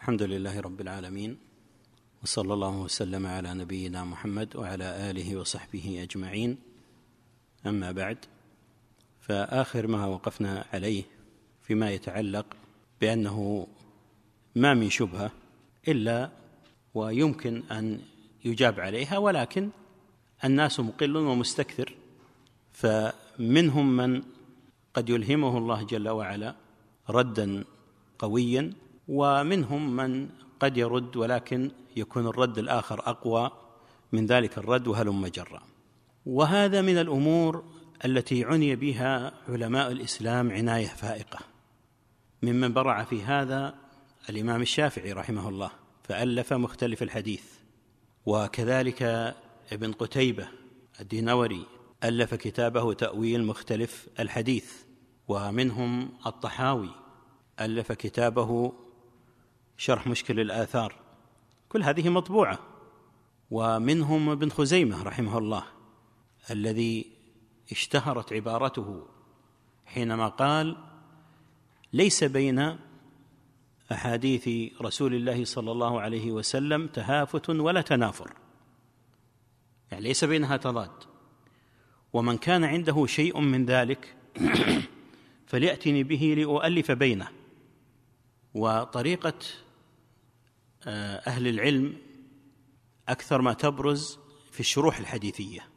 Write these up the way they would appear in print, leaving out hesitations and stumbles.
الحمد لله رب العالمين، وصلى الله وسلم على نبينا محمد وعلى آله وصحبه أجمعين. أما بعد، فآخر ما وقفنا عليه فيما يتعلق بأنه ما من شبهة إلا ويمكن أن يجاب عليها، ولكن الناس مقل ومستكثر، فمنهم من قد يلهمه الله جل وعلا ردا قويا، ومنهم من قد يرد ولكن يكون الرد الآخر أقوى من ذلك الرد وهلم جرا. وهذا من الأمور التي عني بها علماء الإسلام عناية فائقة. ممن برع في هذا الإمام الشافعي رحمه الله فألف مختلف الحديث، وكذلك ابن قتيبة الدينوري ألف كتابه تأويل مختلف الحديث، ومنهم الطحاوي ألف كتابه شرح مشكل الآثار، كل هذه مطبوعة. ومنهم ابن خزيمة رحمه الله الذي اشتهرت عبارته حينما قال: ليس بين أحاديث رسول الله صلى الله عليه وسلم تهافت ولا تنافر، يعني ليس بينها تضاد، ومن كان عنده شيء من ذلك فليأتني به لأؤلف بينه. وطريقة أهل العلم أكثر ما تبرز في الشروح الحديثية،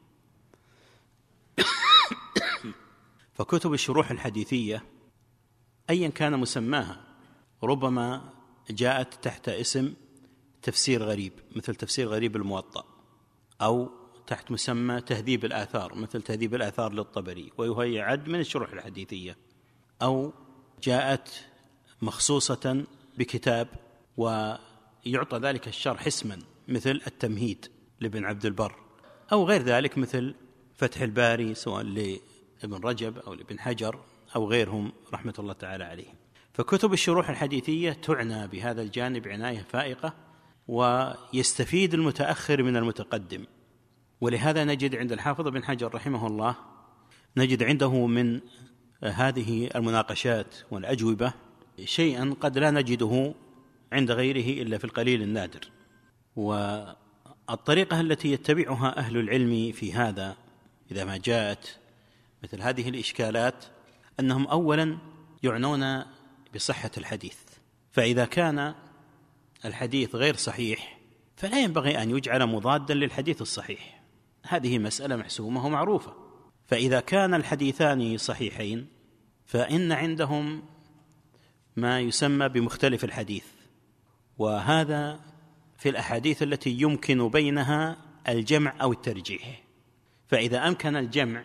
فكتب الشروح الحديثية أيا كان مسماها ربما جاءت تحت اسم تفسير غريب مثل تفسير غريب الموطأ، أو تحت مسمى تهذيب الآثار مثل تهذيب الآثار للطبري، وهي يعد من الشروح الحديثية، أو جاءت مخصوصة بكتاب ويعطى ذلك الشرح اسما مثل التمهيد لابن عبد البر، أو غير ذلك مثل فتح الباري سواء لابن رجب أو لابن حجر أو غيرهم رحمة الله تعالى عليهم. فكتب الشروح الحديثية تعنى بهذا الجانب عناية فائقة، ويستفيد المتأخر من المتقدم. ولهذا نجد عند الحافظ بن حجر رحمه الله نجد عنده من هذه المناقشات والأجوبة شيئا قد لا نجده عند غيره إلا في القليل النادر. والطريقة التي يتبعها أهل العلم في هذا إذا ما جاءت مثل هذه الإشكالات أنهم أولا يعنون بصحة الحديث، فإذا كان الحديث غير صحيح فلا ينبغي أن يجعل مضادا للحديث الصحيح، هذه مسألة محسومة ومعروفة. فإذا كان الحديثان صحيحين فإن عندهم ما يسمى بمختلف الحديث، وهذا في الأحاديث التي يمكن بينها الجمع أو الترجيح. فإذا أمكن الجمع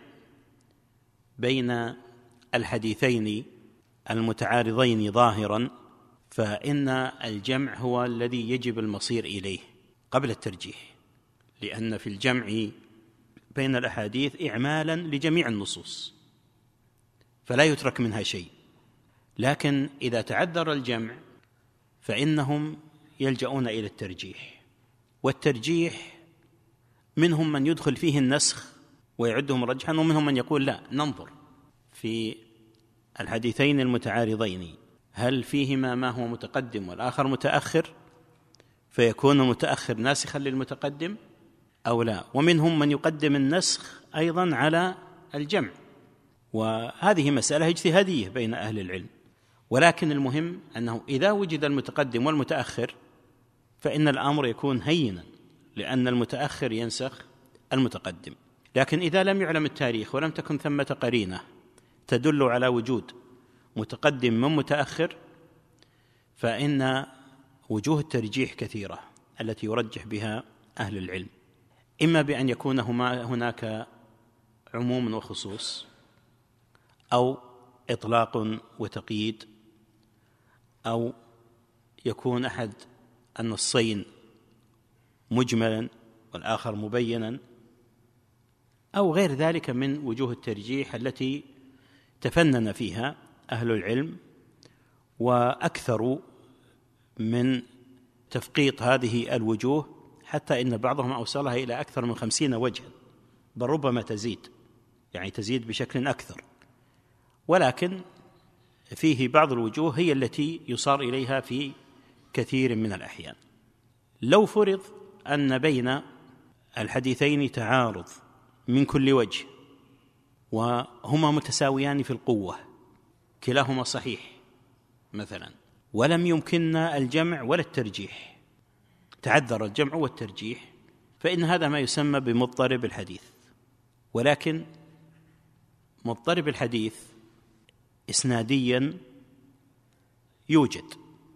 بين الحديثين المتعارضين ظاهرا فإن الجمع هو الذي يجب المصير إليه قبل الترجيح، لأن في الجمع بين الأحاديث إعمالا لجميع النصوص فلا يترك منها شيء. لكن إذا تعذر الجمع فإنهم يلجؤون إلى الترجيح، والترجيح منهم من يدخل فيه النسخ ويعده مرجحا، ومنهم من يقول لا، ننظر في الحديثين المتعارضين هل فيهما ما هو متقدم والآخر متأخر فيكون المتأخر ناسخا للمتقدم أو لا. ومنهم من يقدم النسخ أيضا على الجمع، وهذه مسألة اجتهادية بين أهل العلم. ولكن المهم أنه إذا وجد المتقدم والمتأخر فإن الأمر يكون هينا، لأن المتأخر ينسخ المتقدم. لكن إذا لم يعلم التاريخ ولم تكن ثمة قرينة تدل على وجود متقدم من متأخر فإن وجوه الترجيح كثيرة التي يرجح بها أهل العلم، إما بأن يكون هناك عموم وخصوص، أو إطلاق وتقييد، أو يكون أحد النصين مجملا والآخر مبينا، أو غير ذلك من وجوه الترجيح التي تفنن فيها أهل العلم وأكثر من تفقيط هذه الوجوه، حتى إن بعضهم أوصلها إلى أكثر من 50 وجها، بل ربما تزيد، يعني تزيد بشكل أكثر. ولكن فيه بعض الوجوه هي التي يصار إليها في كثير من الأحيان. لو فرض أن بين الحديثين تعارض من كل وجه وهما متساويان في القوة، كلاهما صحيح مثلا، ولم يمكننا الجمع ولا الترجيح، تعذر الجمع والترجيح، فإن هذا ما يسمى بمضطرب الحديث. ولكن مضطرب الحديث إسناديا يوجد،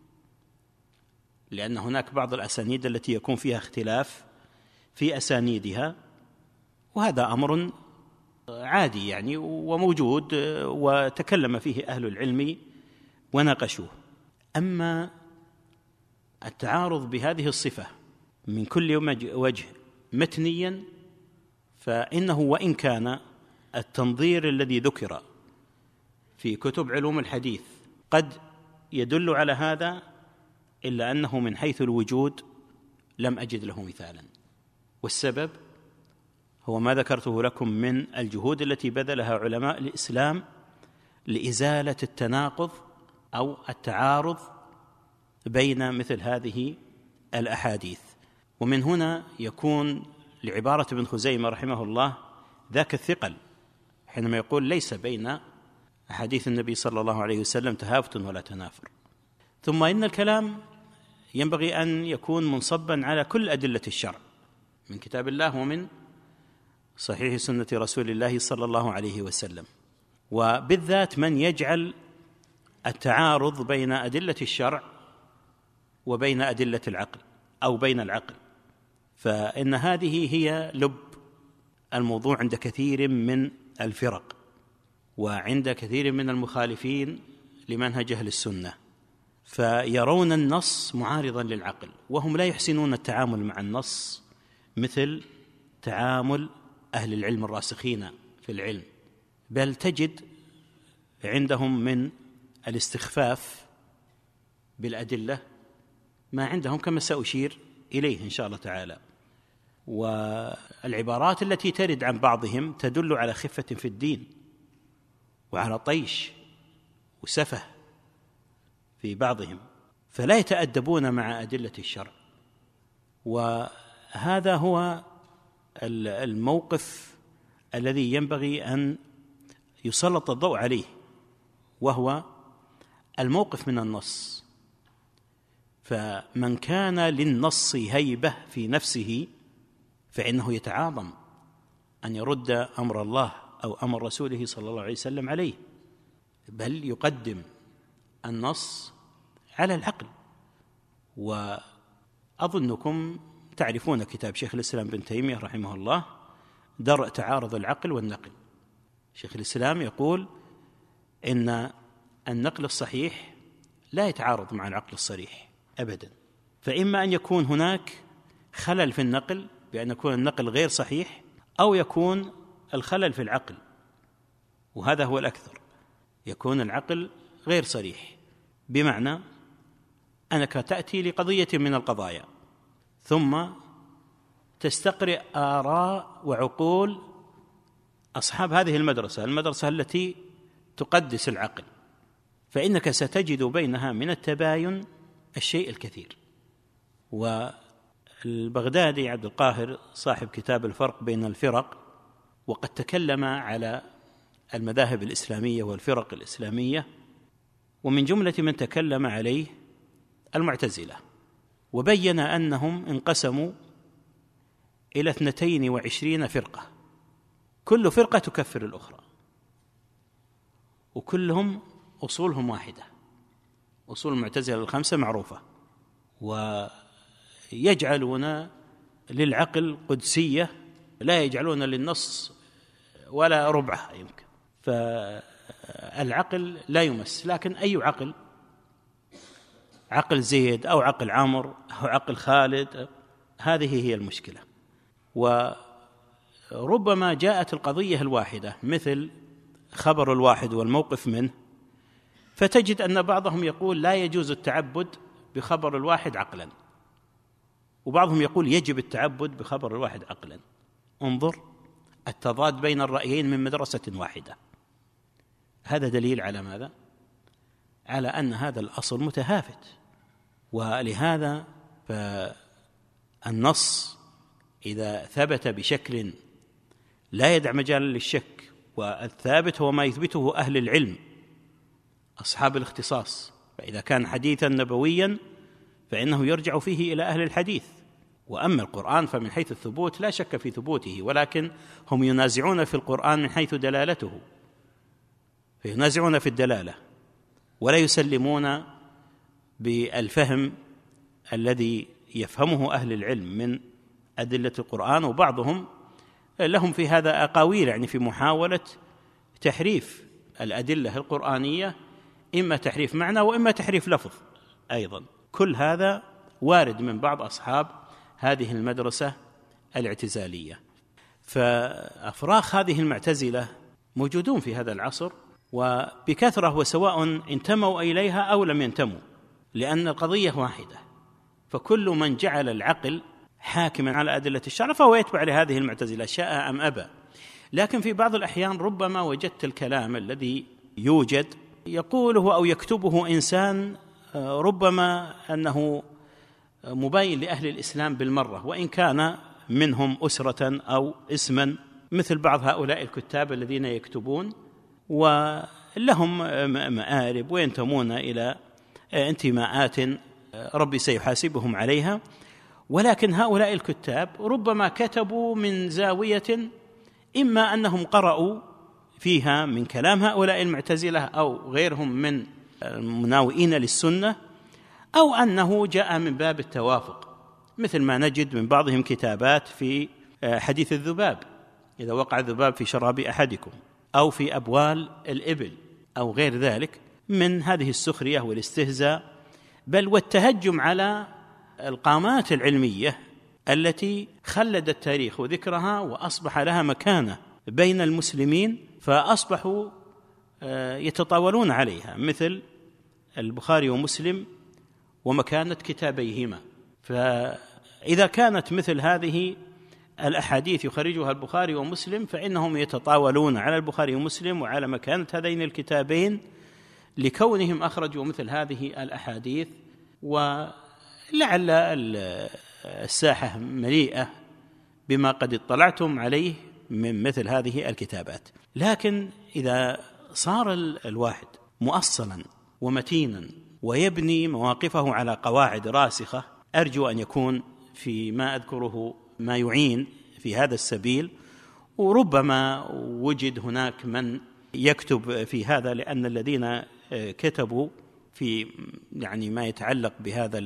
لأن هناك بعض الأسانيد التي يكون فيها اختلاف في أسانيدها، وهذا أمر عادي يعني وموجود وتكلم فيه أهل العلم وناقشوه. أما التعارض بهذه الصفة من كل وجه متنيا، فإنه وإن كان التنظير الذي ذكر في كتب علوم الحديث قد يدل على هذا، إلا أنه من حيث الوجود لم أجد له مثالا. والسبب هو ما ذكرته لكم من الجهود التي بذلها علماء الإسلام لإزالة التناقض أو التعارض بين مثل هذه الأحاديث. ومن هنا يكون لعبارة ابن خزيمة رحمه الله ذاك الثقل حينما يقول ليس بين أحاديث النبي صلى الله عليه وسلم تهافت ولا تنافر. ثم إن الكلام ينبغي أن يكون منصبا على كل أدلة الشرع من كتاب الله ومن صحيح سنة رسول الله صلى الله عليه وسلم، وبالذات من يجعل التعارض بين أدلة الشرع وبين أدلة العقل أو بين العقل، فإن هذه هي لب الموضوع عند كثير من الفرق وعند كثير من المخالفين لمنهج أهل السنة، فيرون النص معارضا للعقل، وهم لا يحسنون التعامل مع النص مثل تعامل أهل العلم الراسخين في العلم، بل تجد عندهم من الاستخفاف بالأدلة ما عندهم كما سأشير إليه إن شاء الله تعالى. والعبارات التي ترد عن بعضهم تدل على خفة في الدين وعلى طيش وسفه في بعضهم، فلا يتأدبون مع أدلة الشرع. وهذا هو الموقف الذي ينبغي أن يسلط الضوء عليه، وهو الموقف من النص. فمن كان للنص هيبة في نفسه فإنه يتعاظم أن يرد أمر الله أو أمر رسوله صلى الله عليه وسلم عليه، بل يقدم النص على العقل. وأظنكم تعرفون كتاب شيخ الإسلام ابن تيمية رحمه الله درء تعارض العقل والنقل. شيخ الإسلام يقول إن النقل الصحيح لا يتعارض مع العقل الصريح أبدا، فإما أن يكون هناك خلل في النقل بأن يكون النقل غير صحيح، أو يكون الخلل في العقل، وهذا هو الأكثر، يكون العقل غير صريح، بمعنى أنك تأتي لقضية من القضايا ثم تستقرئ آراء وعقول أصحاب هذه المدرسة التي تقدس العقل، فإنك ستجد بينها من التباين الشيء الكثير. والبغدادي عبد القاهر صاحب كتاب الفرق بين الفرق، وقد تكلم على المذاهب الإسلامية والفرق الإسلامية، ومن جملة من تكلم عليه المعتزلة، وبين أنهم انقسموا إلى 22 فرقة، كل فرقة تكفر الأخرى، وكلهم أصولهم واحدة، أصول المعتزلة الخمسة معروفة، ويجعلون للعقل قدسية لا يجعلون للنص ولا ربعها يمكن، فالعقل لا يمس. لكن أي عقل، عقل زيد أو عقل عمرو أو عقل خالد، هذه هي المشكلة. وربما جاءت القضية الواحدة مثل خبر الواحد والموقف منه، فتجد أن بعضهم يقول لا يجوز التعبد بخبر الواحد عقلا، وبعضهم يقول يجب التعبد بخبر الواحد عقلا. انظر التضاد بين الرأيين من مدرسة واحدة. هذا دليل على ماذا؟ على أن هذا الأصل متهافت ولهذا فالنص إذا ثبت بشكل لا يدع مجال للشك، والثابت هو ما يثبته أهل العلم أصحاب الاختصاص، فإذا كان حديثا نبويا فإنه يرجع فيه إلى أهل الحديث. وأما القرآن فمن حيث الثبوت لا شك في ثبوته، ولكن هم ينازعون في القرآن من حيث دلالته، فينازعون في الدلالة ولا يسلمون بالفهم الذي يفهمه أهل العلم من أدلة القرآن. وبعضهم لهم في هذا أقاويل، يعني في محاولة تحريف الأدلة القرآنية، إما تحريف معنى وإما تحريف لفظ أيضا. كل هذا وارد من بعض أصحاب هذه المدرسة الاعتزالية. فأفراخ هذه المعتزلة موجودون في هذا العصر وبكثرة، وسواء انتموا إليها أو لم ينتموا، لأن القضية واحدة، فكل من جعل العقل حاكما على أدلة الشرع فهو يتبع لهذه المعتزلة شاء أم أبى. لكن في بعض الأحيان ربما وجدت الكلام الذي يوجد يقوله أو يكتبه إنسان ربما أنه مباين لأهل الإسلام بالمرة، وإن كان منهم أسرة أو اسما، مثل بعض هؤلاء الكتاب الذين يكتبون ولهم مآرب وينتمون إلى انتماءات ربي سيحاسبهم عليها. ولكن هؤلاء الكتاب ربما كتبوا من زاوية إما أنهم قرأوا فيها من كلام هؤلاء المعتزلة أو غيرهم من المناوئين للسنة، أو أنه جاء من باب التوافق، مثل ما نجد من بعضهم كتابات في حديث الذباب، إذا وقع الذباب في شراب أحدكم، أو في أبوال الإبل، أو غير ذلك من هذه السخرية والاستهزاء، بل والتهجم على القامات العلمية التي خلد التاريخ وذكرها وأصبح لها مكانة بين المسلمين، فأصبحوا يتطاولون عليها، مثل البخاري ومسلم ومكانة كتابيهما. فإذا كانت مثل هذه الأحاديث يخرجها البخاري ومسلم فإنهم يتطاولون على البخاري ومسلم وعلى مكانة هذين الكتابين لكونهم أخرجوا مثل هذه الأحاديث. ولعل الساحة مليئة بما قد اطلعتم عليه من مثل هذه الكتابات. لكن إذا صار الواحد مؤصلا ومتينا ويبني مواقفه على قواعد راسخة، أرجو أن يكون في ما أذكره ما يعين في هذا السبيل. وربما وجد هناك من يكتب في هذا، لأن الذين كتبوا في يعني ما يتعلق بهذا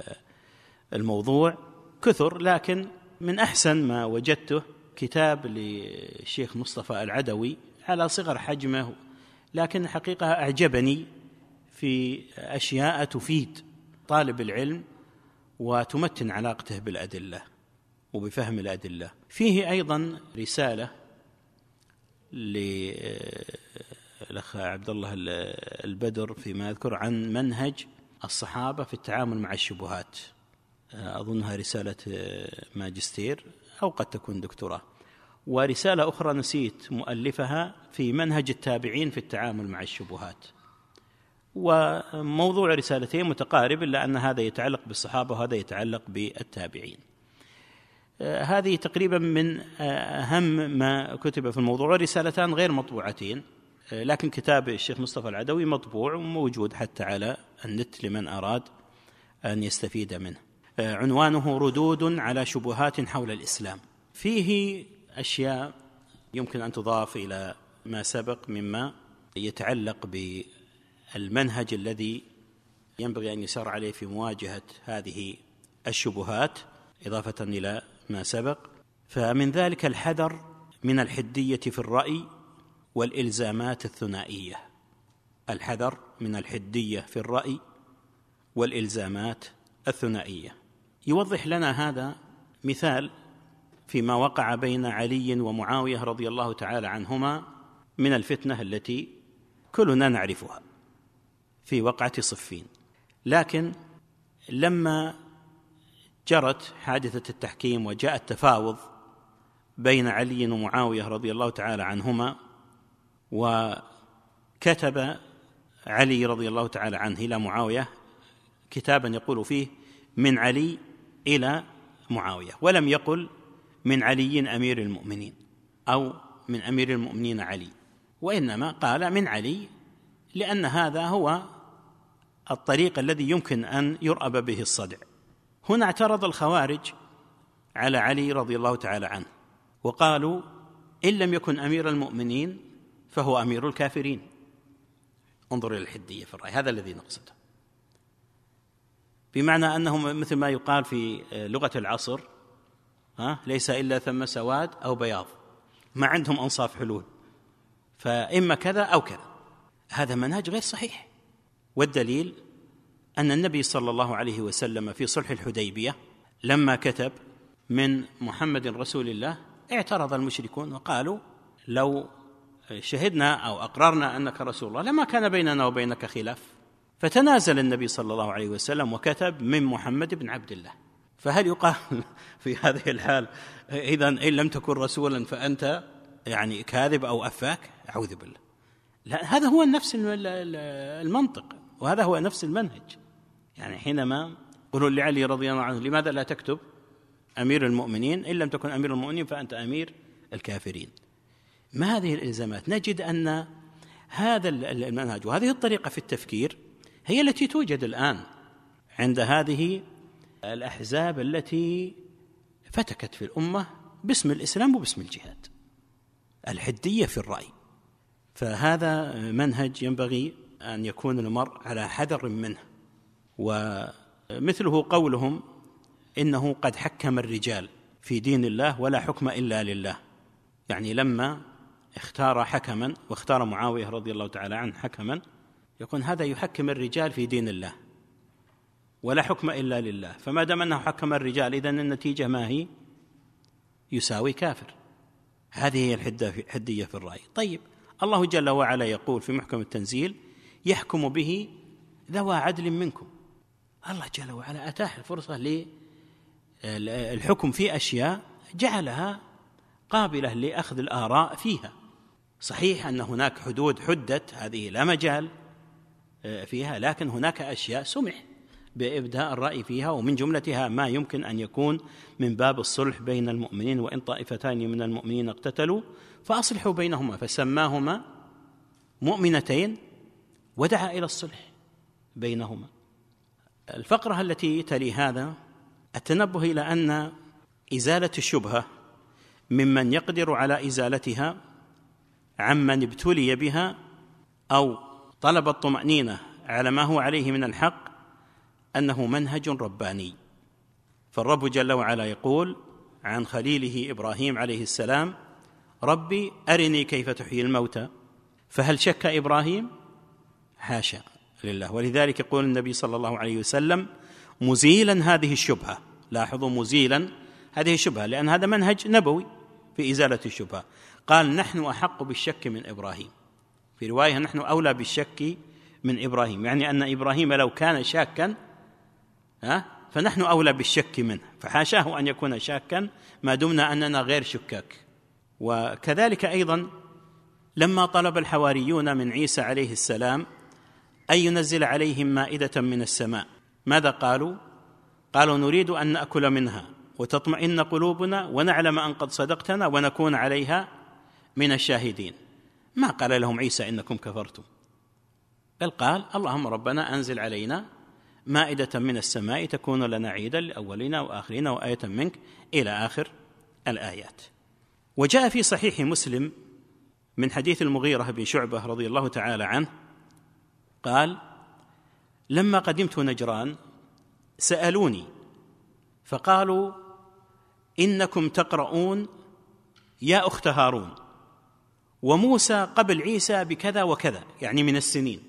الموضوع كثر، لكن من أحسن ما وجدته كتاب للشيخ مصطفى العدوي على صغر حجمه، لكن الحقيقة أعجبني في أشياء تفيد طالب العلم وتمتن علاقته بالأدلة وبفهم الأدلة. فيه أيضا رسالة للأخ عبد الله البدر فيما أذكر عن منهج الصحابة في التعامل مع الشبهات، أظنها رسالة ماجستير أو قد تكون دكتوراه. ورسالة أخرى نسيت مؤلفها في منهج التابعين في التعامل مع الشبهات. وموضوع رسالتين متقارب، إلا أن هذا يتعلق بالصحابة وهذا يتعلق بالتابعين. هذه تقريبا من أهم ما كتب في الموضوع. رسالتان غير مطبوعتين، لكن كتاب الشيخ مصطفى العدوي مطبوع وموجود حتى على النت لمن أراد أن يستفيد منه. عنوانه ردود على شبهات حول الإسلام. فيه أشياء يمكن أن تضاف إلى ما سبق مما يتعلق بالمنهج الذي ينبغي أن يسار عليه في مواجهة هذه الشبهات، إضافة إلى ما سبق. فمن ذلك الحذر من الحدية في الرأي والإلزامات الثنائية. الحذر من الحدية في الرأي والإلزامات الثنائية. يوضح لنا هذا مثال فيما وقع بين علي ومعاوية رضي الله تعالى عنهما من الفتنة التي كلنا نعرفها في وقعة صفين. لكن لما جرت حادثة التحكيم وجاء التفاوض بين علي ومعاوية رضي الله تعالى عنهما، وكتب علي رضي الله تعالى عنه إلى معاوية كتابا يقول فيه من علي إلى معاوية، ولم يقل من علي أمير المؤمنين أو من أمير المؤمنين علي، وإنما قال من علي، لأن هذا هو الطريق الذي يمكن أن يرأب به الصدع. هنا اعترض الخوارج على علي رضي الله تعالى عنه وقالوا إن لم يكن أمير المؤمنين فهو أمير الكافرين. انظر إلى الحدية في الرأي، هذا الذي نقصده، بمعنى أنه مثل ما يقال في لغة العصر ليس إلا ثم سواد أو بياض، ما عندهم أنصاف حلول، فإما كذا أو كذا. هذا منهج غير صحيح. والدليل أن النبي صلى الله عليه وسلم في صلح الحديبية لما كتب من محمد رسول الله اعترض المشركون وقالوا لو شهدنا أو أقررنا أنك رسول الله لما كان بيننا وبينك خلاف، فتنازل النبي صلى الله عليه وسلم وكتب من محمد بن عبد الله. فهل يقال في هذه الحال إذن إن لم تكن رسولا فأنت يعني كاذب أو أفاك؟ أعوذ بالله. لا، هذا هو نفس المنطق وهذا هو نفس المنهج. يعني حينما قلوا لعلي رضي الله عنه لماذا لا تكتب أمير المؤمنين، إن لم تكن أمير المؤمنين فأنت أمير الكافرين. ما هذه الإلزامات؟ نجد أن هذا المنهج وهذه الطريقة في التفكير هي التي توجد الآن عند هذه الأحزاب التي فتكت في الأمة باسم الإسلام وباسم الجهاد، الحدية في الرأي. فهذا منهج ينبغي أن يكون المرء على حذر منه. ومثله قولهم إنه قد حكم الرجال في دين الله ولا حكم إلا لله، يعني لما اختار حكما واختار معاوية رضي الله تعالى عنه حكما يكون هذا يحكم الرجال في دين الله ولا حكم إلا لله، فما دام أنه حكم الرجال إذن النتيجة ما هي؟ يساوي كافر. هذه هي الحدية في الرأي. طيب، الله جل وعلا يقول في محكم التنزيل يحكم به ذوى عدل منكم. الله جل وعلا أتاح الفرصة للحكم في أشياء جعلها قابلة لأخذ الآراء فيها. صحيح أن هناك حدود حدت، هذه لا مجال فيها، لكن هناك أشياء سمح بإبداء الرأي فيها، ومن جملتها ما يمكن أن يكون من باب الصلح بين المؤمنين، وإن طائفتان من المؤمنين اقتتلوا فأصلحوا بينهما، فسماهما مؤمنتين ودعا إلى الصلح بينهما. الفقرة التي تلي هذا التنبه إلى أن إزالة الشبهة ممن يقدر على إزالتها عمن ابتلي بها أو طلب الطمأنينة على ما هو عليه من الحق أنه منهج رباني. فالرب جل وعلا يقول عن خليله إبراهيم عليه السلام ربي أرني كيف تحيي الموتى، فهل شك إبراهيم؟ حاشا لله. ولذلك يقول النبي صلى الله عليه وسلم مزيلا هذه الشبهة، لاحظوا مزيلا هذه الشبهة، لأن هذا منهج نبوي في إزالة الشبهة. قال نحن أحق بالشك من إبراهيم، في رواية نحن أولى بالشك من إبراهيم، يعني أن إبراهيم لو كان شاكا فنحن أولى بالشك منه، فحاشاه أن يكون شاكا ما دمنا أننا غير شكاك. وكذلك أيضا لما طلب الحواريون من عيسى عليه السلام أن ينزل عليهم مائدة من السماء، ماذا قالوا؟ قالوا نريد أن نأكل منها وتطمئن قلوبنا ونعلم أن قد صدقتنا ونكون عليها من الشاهدين. ما قال لهم عيسى إنكم كفرتم، بل قال اللهم ربنا أنزل علينا مائدة من السماء تكون لنا عيدا لأولنا وآخرين وآية منك إلى آخر الآيات. وجاء في صحيح مسلم من حديث المغيرة بن شعبة رضي الله تعالى عنه قال لما قدمت نجران سألوني فقالوا إنكم تقرؤون يا أخت هارون وموسى قبل عيسى بكذا وكذا، يعني من السنين،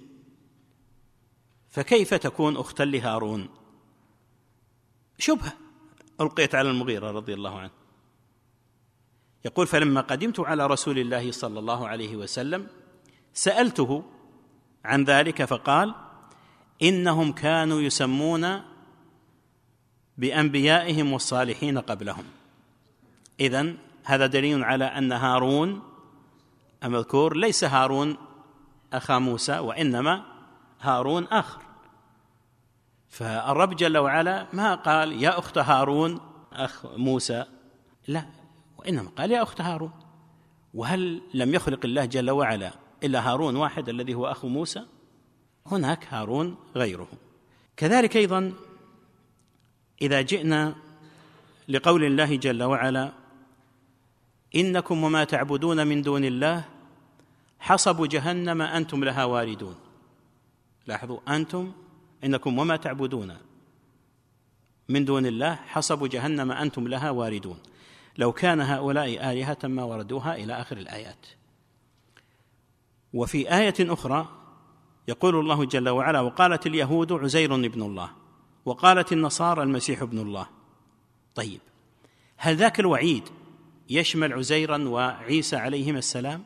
فكيف تكون أختا لهارون؟ شبهة ألقيت على المغيرة رضي الله عنه. يقول فلما قدمت على رسول الله صلى الله عليه وسلم سألته عن ذلك فقال إنهم كانوا يسمون بأنبيائهم والصالحين قبلهم. إذن هذا دليل على أن هارون المذكور ليس هارون أخا موسى، وإنما هارون آخر. فالرب جل وعلا ما قال يا أخت هارون أخ موسى، لا، وإنما قال يا أخت هارون. وهل لم يخلق الله جل وعلا إلا هارون واحد الذي هو أخو موسى؟ هناك هارون غيره. كذلك أيضا إذا جئنا لقول الله جل وعلا إنكم وما تعبدون من دون الله حصب جهنم أنتم لها واردون. لاحظوا، أنتم، إنكم وما تعبدون من دون الله حصب جهنم أنتم لها واردون، لو كان هؤلاء آلهة ما وردوها، إلى آخر الآيات. وفي آية أخرى يقول الله جل وعلا وقالت اليهود عزير ابن الله وقالت النصارى المسيح ابن الله. طيب، هل ذاك الوعيد يشمل عزيرا وعيسى عليهما السلام؟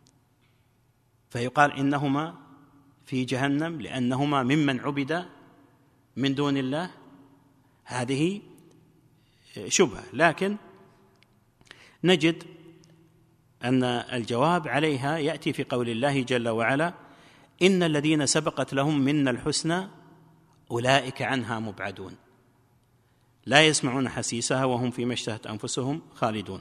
فيقال إنهما في جهنم لأنهما ممن عبد من دون الله؟ هذه شبهة، لكن نجد أن الجواب عليها يأتي في قول الله جل وعلا إن الذين سبقت لهم منا الحسنى أولئك عنها مبعدون لا يسمعون حسيسها وهم فيما اشتهت أنفسهم خالدون.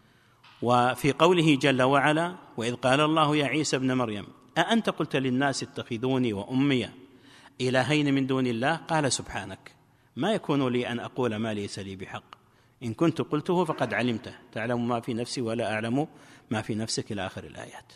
وفي قوله جل وعلا وإذ قال الله يا عيسى ابن مريم أأنت قلت للناس اتخذوني وأمي إلهين من دون الله؟ قال سبحانك ما يكون لي أن أقول ما ليس لي بحق، إن كنت قلته فقد علمته، تعلم ما في نفسي ولا أعلم ما في نفسك، إلى آخر الآيات.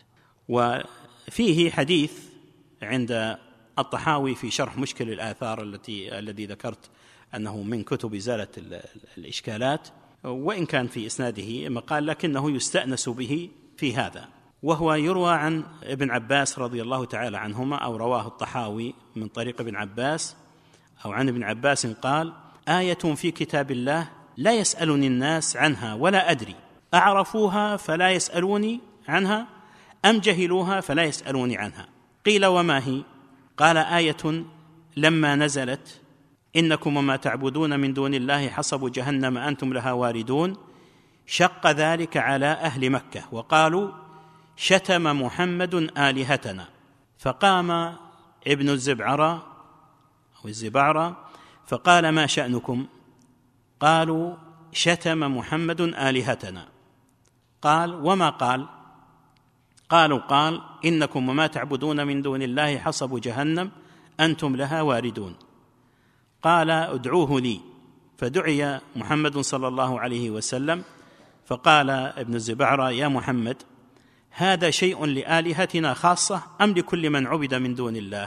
وفيه حديث عند الطحاوي في شرح مشكل الآثار الذي ذكرت أنه من كتب إزالة الإشكالات، وإن كان في إسناده مقال لكنه يستأنس به في هذا، وهو يروى عن ابن عباس رضي الله تعالى عنهما، أو رواه الطحاوي من طريق ابن عباس أو عن ابن عباس قال آية في كتاب الله لا يسألني الناس عنها ولا أدري أعرفوها فلا يسألوني عنها أم جهلوها فلا يسألوني عنها. قيل وما هي؟ قال آية لما نزلت إنكم وما تعبدون من دون الله حصب جهنم أنتم لها واردون شق ذلك على أهل مكة وقالوا شتم محمد آلهتنا، فقام ابن الزبعرة أو الزبعرة فقال ما شأنكم؟ قالوا شتم محمد آلهتنا. قال وما قال؟ قالوا قال إنكم وما تعبدون من دون الله حصب جهنم أنتم لها واردون. قال ادعوه لي، فدعي محمد صلى الله عليه وسلم، فقال ابن الزبعرة يا محمد هذا شيء لآلهتنا خاصة أم لكل من عبد من دون الله؟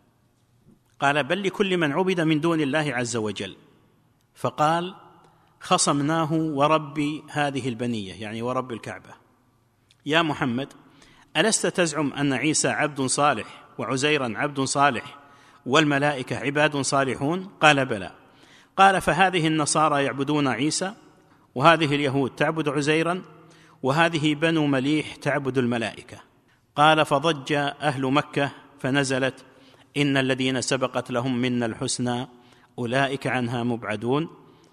قال بل لكل من عبد من دون الله عز وجل. فقال خصمناه ورب هذه البنية، يعني ورب الكعبة، يا محمد ألست تزعم أن عيسى عبد صالح وعزيرا عبد صالح والملائكة عباد صالحون؟ قال بلى. قال فهذه النصارى يعبدون عيسى، وهذه اليهود تعبد عزيرا، وهذه بنو مليح تعبد الملائكة. قال فضج أهل مكة فنزلت إن الذين سبقت لهم منا الحسنى أولئك عنها مبعدون،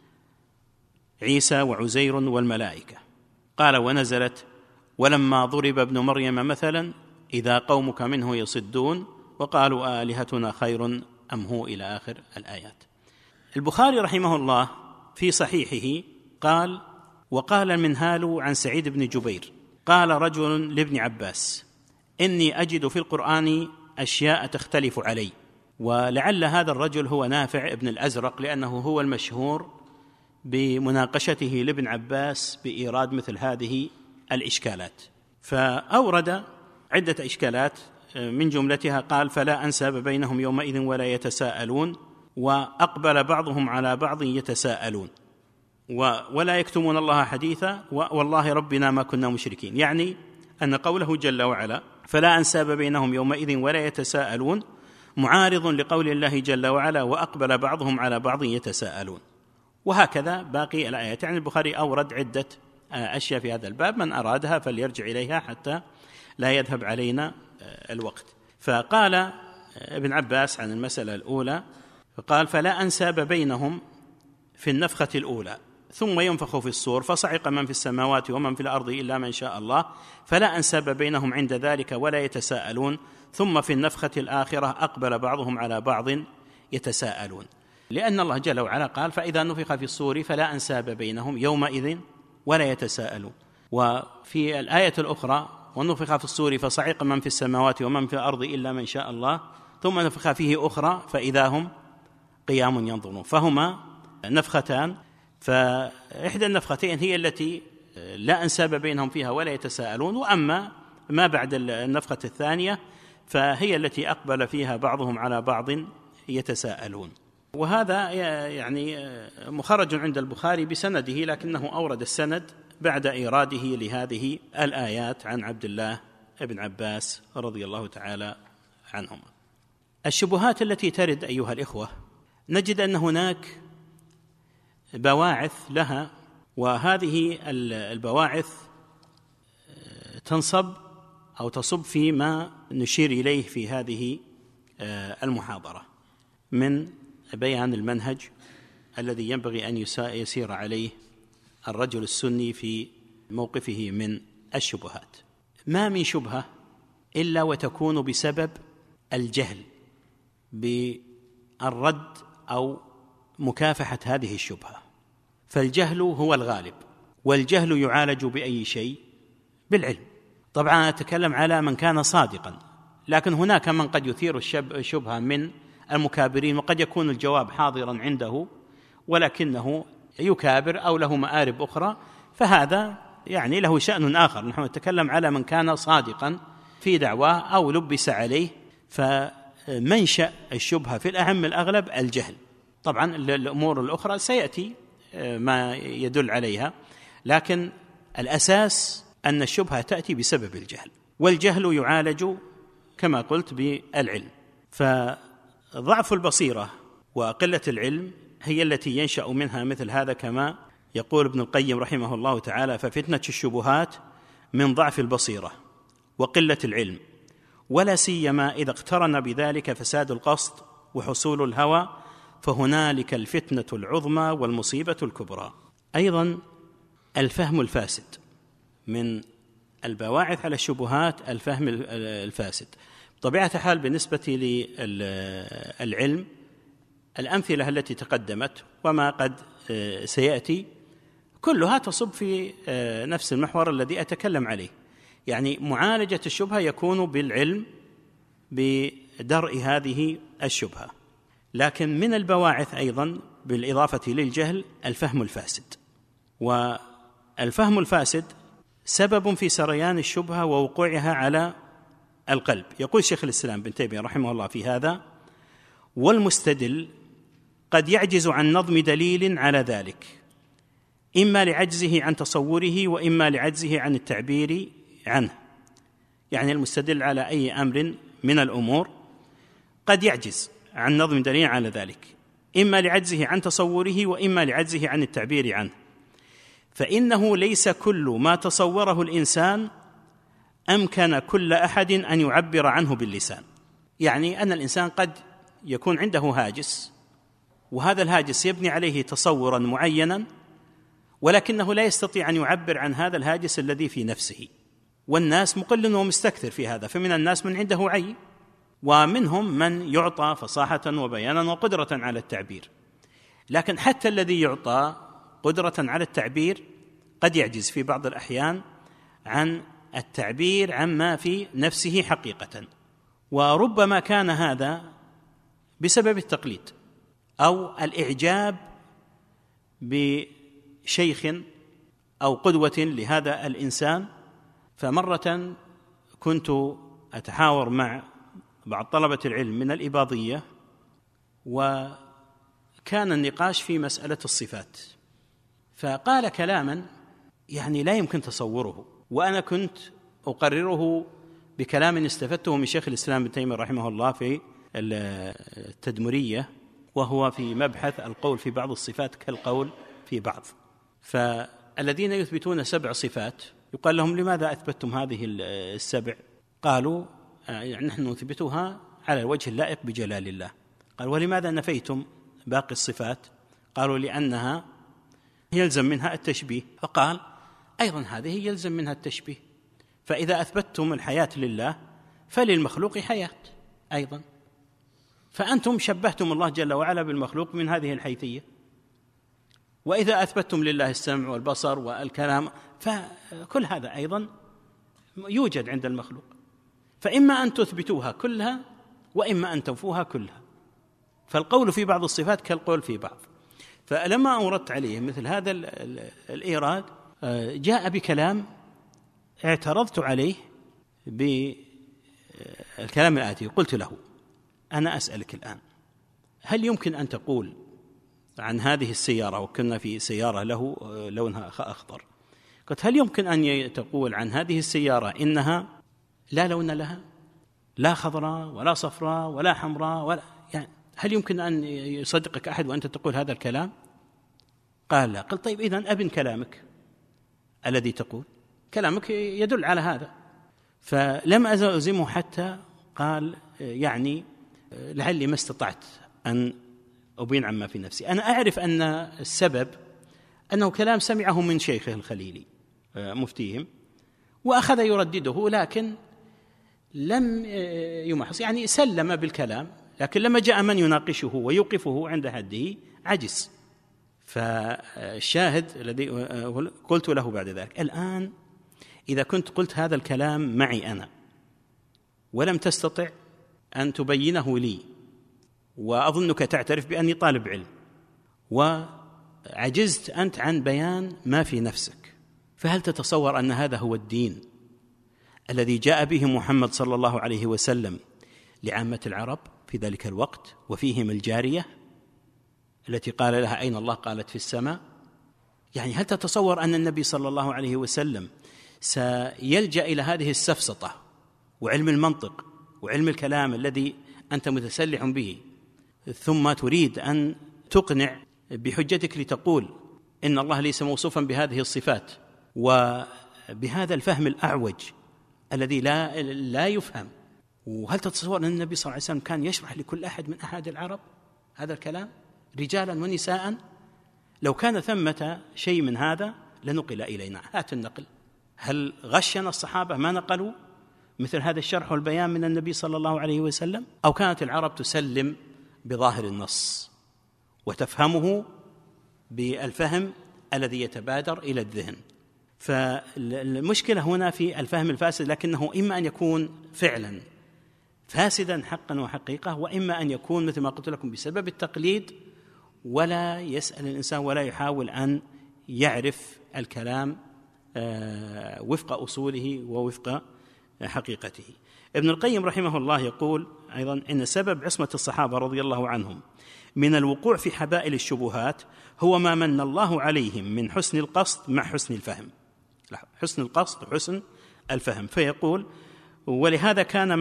عيسى وعزير والملائكة. قال ونزلت ولما ضرب ابن مريم مثلا إذا قومك منه يصدون وقالوا آلهتنا خير أم هو، إلى آخر الآيات. البخاري رحمه الله في صحيحه قال وقال المنهال عن سعيد بن جبير قال رجل لابن عباس إني أجد في القرآن أشياء تختلف علي. ولعل هذا الرجل هو نافع ابن الأزرق، لأنه هو المشهور بمناقشته لابن عباس بإيراد مثل هذه الإشكالات. فأورد عدة إشكالات من جملتها قال فلا أنساب بينهم يومئذ ولا يتساءلون، وأقبل بعضهم على بعض يتساءلون، ولا يكتمون الله حديثا والله ربنا ما كنا مشركين، يعني أن قوله جل وعلا فلا أنساب بينهم يومئذ ولا يتساءلون معارض لقول الله جل وعلا وأقبل بعضهم على بعض يتساءلون. وهكذا باقي الآيات. يعني البخاري أورد عدة أشياء في هذا الباب، من أرادها فليرجع إليها حتى لا يذهب علينا الوقت. فقال ابن عباس عن المسألة الأولى فقال فلا أنساب بينهم في النفخة الأولى ثم ينفخ في الصور فصعق من في السماوات ومن في الأرض إلا من شاء الله فلا أنساب بينهم عند ذلك ولا يتساءلون، ثم في النفخة الآخرة أقبل بعضهم على بعض يتساءلون. لأن الله جل وعلا قال: فإذا نفخ في الصور فلا أنساب بينهم يومئذ ولا يتساءلون. وفي الآية الأخرى: ونفخ في الصور فصعق من في السماوات ومن في الأرض إلا من شاء الله ثم نفخ فيه أخرى فإذا هم قيام ينظرون. فهما نفختان، فإحدى النفختين هي التي لا أنساب بينهم فيها ولا يتساءلون، وأما ما بعد النفخة الثانية فهي التي أقبل فيها بعضهم على بعض يتساءلون. وهذا يعني مخرج عند البخاري بسنده، لكنه أورد السند بعد إيراده لهذه الآيات عن عبد الله بن عباس رضي الله تعالى عنهما. الشبهات التي ترد أيها الإخوة، نجد أن هناك بواعث لها، وهذه البواعث تنصب أو تصب فيما نشير إليه في هذه المحاضرة من بيان المنهج الذي ينبغي أن يسير عليه الرجل السني في موقفه من الشبهات. ما من شبهة إلا وتكون بسبب الجهل بالرد أو مكافحة هذه الشبهة، فالجهل هو الغالب، والجهل يعالج بأي شيء؟ بالعلم. طبعا أنا أتكلم على من كان صادقا، لكن هناك من قد يثير الشبهة من المكابرين، وقد يكون الجواب حاضرا عنده ولكنه يكابر أو له مآرب أخرى، فهذا يعني له شأن آخر. نحن نتكلم على من كان صادقا في دعواه أو لبس عليه. فمنشأ الشبهة في الأعم الأغلب الجهل. طبعا الأمور الأخرى سيأتي ما يدل عليها، لكن الأساس أن الشبهة تأتي بسبب الجهل، والجهل يعالج كما قلت بالعلم. فضعف البصيرة وقلة العلم هي التي ينشأ منها مثل هذا، كما يقول ابن القيم رحمه الله تعالى: ففتنة الشبهات من ضعف البصيرة وقلة العلم، ولا سيما إذا اقترن بذلك فساد القصد وحصول الهوى، فهنالك الفتنة العظمى والمصيبة الكبرى. أيضا الفهم الفاسد من البواعث على الشبهات، الفهم الفاسد. بطبيعة الحال بالنسبة للعلم الأمثلة التي تقدمت وما قد سيأتي كلها تصب في نفس المحور الذي أتكلم عليه، يعني معالجة الشبهة يكون بالعلم بدرء هذه الشبهة. لكن من البواعث أيضا بالإضافة للجهل الفهم الفاسد، والفهم الفاسد سبب في سريان الشبهة ووقوعها على القلب. يقول شيخ الإسلام ابن تيمية رحمه الله في هذا: والمستدل قد يعجز عن نظم دليل على ذلك، إما لعجزه عن تصوره وإما لعجزه عن التعبير عنه. يعني المستدل على أي أمر من الأمور قد يعجز عن نظم دليل على ذلك، إما لعجزه عن تصوره وإما لعجزه عن التعبير عنه، فإنه ليس كل ما تصوره الإنسان أمكن كل أحد أن يعبر عنه باللسان. يعني أن الإنسان قد يكون عنده هاجس، وهذا الهاجس يبني عليه تصورا معينا، ولكنه لا يستطيع أن يعبر عن هذا الهاجس الذي في نفسه. والناس مقل ومستكثر في هذا، فمن الناس من عنده وعي، ومنهم من يعطى فصاحة وبيانا وقدرة على التعبير. لكن حتى الذي يعطى قدرة على التعبير قد يعجز في بعض الأحيان عن التعبير عما في نفسه حقيقة، وربما كان هذا بسبب التقليد أو الإعجاب بشيخ أو قدوة لهذا الإنسان. فمرة كنت أتحاور مع بعض طلبة العلم من الإباضية، وكان النقاش في مسألة الصفات، فقال كلاما يعني لا يمكن تصوره، وأنا كنت أقرره بكلام استفدته من شيخ الإسلام ابن تيمية رحمه الله في التدمرية، وهو في مبحث القول في بعض الصفات كالقول في بعض. فالذين يثبتون 7 صفات يقال لهم: لماذا أثبتتم هذه 7؟ قالوا: نحن نثبتها على الوجه اللائق بجلال الله. قال: ولماذا نفيتم باقي الصفات؟ قالوا: لأنها يلزم منها التشبيه. فقال: أيضا هذه يلزم منها التشبيه، فإذا أثبتتم الحياة لله فللمخلوق حياة أيضا. فأنتم شبهتم الله جل وعلا بالمخلوق من هذه الحيثية. وإذا أثبتتم لله السمع والبصر والكلام فكل هذا أيضا يوجد عند المخلوق، فإما أن تثبتوها كلها وإما أن تنفوها كلها، فالقول في بعض الصفات كالقول في بعض. فلما أوردت عليه مثل هذا الإيراد جاء بكلام اعترضت عليه بالكلام الآتي. قلت له: أنا أسألك الآن، هل يمكن أن تقول عن هذه السيارة، وكنا في سيارة له لونها أخضر، قلت: هل يمكن أن تقول عن هذه السيارة إنها لا لون لها، لا خضراء ولا صفراء ولا حمراء ولا، يعني هل يمكن أن يصدقك أحد وأنت تقول هذا الكلام؟ قال: لا. قلت: طيب إذن أبن كلامك الذي تقول، كلامك يدل على هذا. فلم ألزمه حتى قال: يعني لعلي ما استطعت أن أبين عما في نفسي. أنا أعرف أن السبب أنه كلام سمعه من شيخه الخليلي مفتيهم، وأخذ يردده، لكن لم يمحص، يعني سلم بالكلام، لكن لما جاء من يناقشه ويوقفه عند حده عجز. فالشاهد الذي قلت له بعد ذلك: الآن إذا كنت قلت هذا الكلام معي أنا ولم تستطع أن تبينه لي، وأظنك تعترف بأني طالب علم، وعجزت أنت عن بيان ما في نفسك، فهل تتصور أن هذا هو الدين الذي جاء به محمد صلى الله عليه وسلم لعامة العرب في ذلك الوقت، وفيهم الجارية التي قال لها: أين الله؟ قالت: في السماء. يعني هل تتصور أن النبي صلى الله عليه وسلم سيلجأ إلى هذه السفسطة وعلم المنطق وعلم الكلام الذي أنت متسلح به، ثم تريد أن تقنع بحجتك لتقول إن الله ليس موصوفا بهذه الصفات، وبهذا الفهم الأعوج الذي لا يفهم؟ وهل تتصور أن النبي صلى الله عليه وسلم كان يشرح لكل أحد من أحد العرب هذا الكلام، رجالا ونساء؟ لو كان ثمة شيء من هذا لنقل إلينا. هات النقل. هل غشنا الصحابة ما نقلوا مثل هذا الشرح والبيان من النبي صلى الله عليه وسلم؟ أو كانت العرب تسلم بظاهر النص وتفهمه بالفهم الذي يتبادر إلى الذهن؟ فالمشكلة هنا في الفهم الفاسد، لكنه إما أن يكون فعلا فاسدا حقا وحقيقة، وإما أن يكون مثل ما قلت لكم بسبب التقليد، ولا يسأل الإنسان ولا يحاول أن يعرف الكلام وفق أصوله ووفق حقيقته. ابن القيم رحمه الله يقول أيضا: إن سبب عصمة الصحابة رضي الله عنهم من الوقوع في حبائل الشبهات هو ما من الله عليهم من حسن القصد مع حسن الفهم. حسن القصد وحسن الفهم. فيقول: ولهذا كان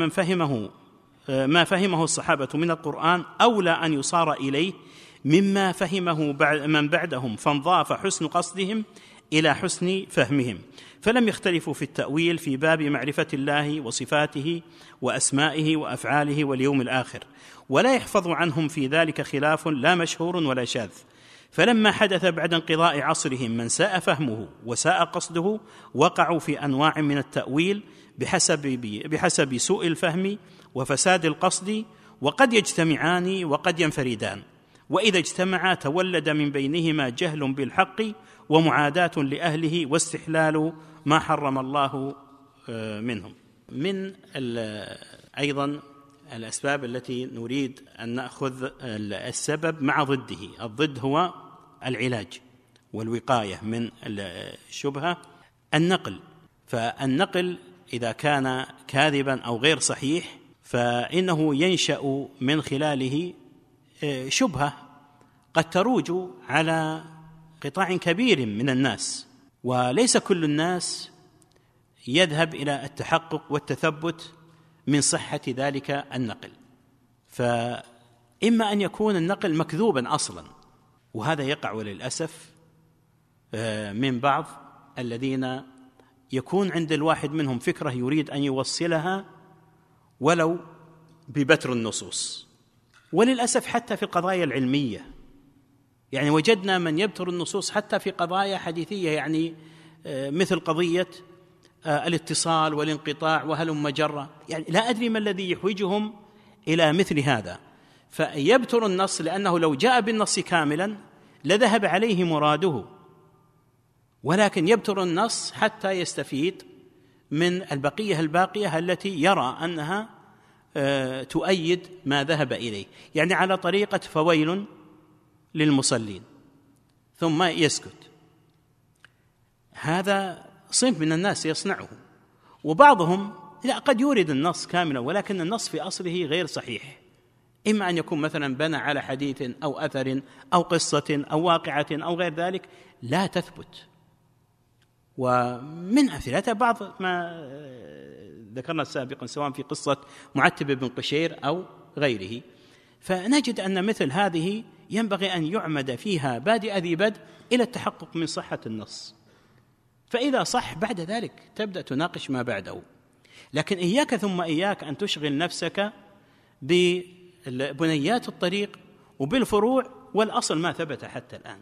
ما فهمه الصحابة من القرآن أولى أن يصار إليه مما فهمه من بعدهم، فانضاف حسن قصدهم إلى حسن فهمهم، فلم يختلفوا في التأويل في باب معرفة الله وصفاته وأسمائه وأفعاله واليوم الآخر، ولا يحفظ عنهم في ذلك خلاف لا مشهور ولا شاذ. فلما حدث بعد انقضاء عصرهم من فهمه وساء قصده، وقعوا في أنواع من التأويل بحسب سوء الفهم وفساد القصد، وقد يجتمعان وقد ينفردان، وإذا اجتمعا تولد من بينهما جهل بالحق ومعاداة لأهله واستحلال ما حرم الله منهم. من أيضا الأسباب التي نريد أن نأخذ السبب مع ضده. الضد هو العلاج والوقاية من الشبهة. النقل، فالنقل إذا كان كاذبا أو غير صحيح فإنه ينشأ من خلاله شبهة قد تروج على قطاع كبير من الناس، وليس كل الناس يذهب إلى التحقق والتثبت من صحة ذلك النقل. فإما أن يكون النقل مكذوبا أصلا، وهذا يقع للأسف من بعض الذين يكون عند الواحد منهم فكرة يريد أن يوصلها ولو ببتر النصوص. وللأسف حتى في القضايا العلمية، يعني وجدنا من يبتر النصوص حتى في قضايا حديثية، يعني مثل قضية الاتصال والانقطاع وهلم جرة. يعني لا أدري ما الذي يحوجهم إلى مثل هذا. فيبتر النص، لأنه لو جاء بالنص كاملا لذهب عليه مراده، ولكن يبتر النص حتى يستفيد من البقية الباقية التي يرى أنها تؤيد ما ذهب إليه، يعني على طريقة فويل للمصلين، ثم يسكت. هذا صنف من الناس يصنعه، وبعضهم لا، قد يورد النص كاملا ولكن النص في أصله غير صحيح، إما أن يكون مثلا بنى على حديث أو أثر أو قصة أو واقعة أو غير ذلك لا تثبت. ومن أمثلتها بعض ما ذكرنا سابقا سواء في قصة معتب بن قشير أو غيره، فنجد أن مثل هذه ينبغي أن يعمد فيها بادئ ذي بدء إلى التحقق من صحة النص، فإذا صح بعد ذلك تبدأ تناقش ما بعده. لكن إياك ثم إياك أن تشغل نفسك ببنيات الطريق وبالفروع والأصل ما ثبت حتى الآن.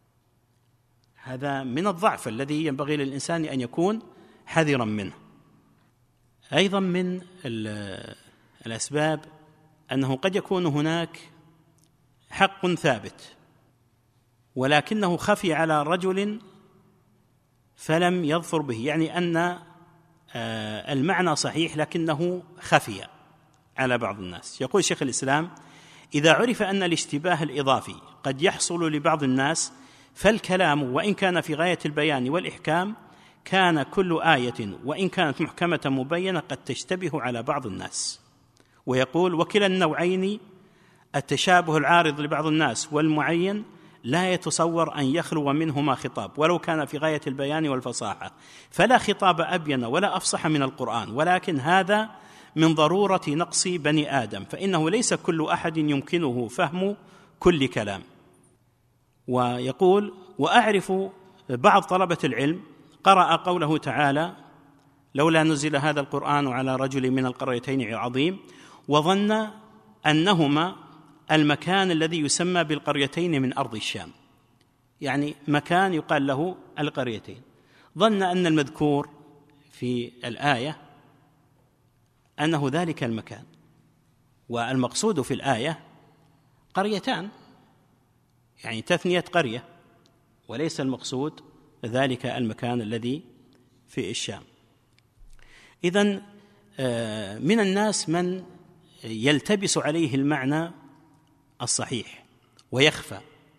هذا من الضعف الذي ينبغي للإنسان أن يكون حذرا منه. أيضا من الأسباب أنه قد يكون هناك حق ثابت ولكنه خفي على رجل فلم يظفر به، يعني أن المعنى صحيح لكنه خفي على بعض الناس. يقول شيخ الإسلام: إذا عرف أن الاشتباه الإضافي قد يحصل لبعض الناس فالكلام وإن كان في غاية البيان والإحكام كان كل آية وإن كانت محكمة مبينة قد تشتبه على بعض الناس. ويقول: وكلا النوعين التشابه العارض لبعض الناس والمعين لا يتصور أن يخلو منهما خطاب ولو كان في غاية البيان والفصاحة، فلا خطاب أبين ولا أفصح من القرآن، ولكن هذا من ضرورة نقص بني آدم، فإنه ليس كل أحد يمكنه فهم كل كلام. ويقول: وأعرف بعض طلبة العلم قرأ قوله تعالى: لولا نزل هذا القرآن على رجل من القريتين عظيم، وظن أنهما المكان الذي يسمى بالقريتين من أرض الشام، يعني مكان يقال له القريتين، ظن أن المذكور في الآية أنه ذلك المكان، والمقصود في الآية قريتان، يعني تثنية قرية، وليس المقصود ذلك المكان الذي في الشام. إذن من الناس من يلتبس عليه المعنى الصحيح ويخفى،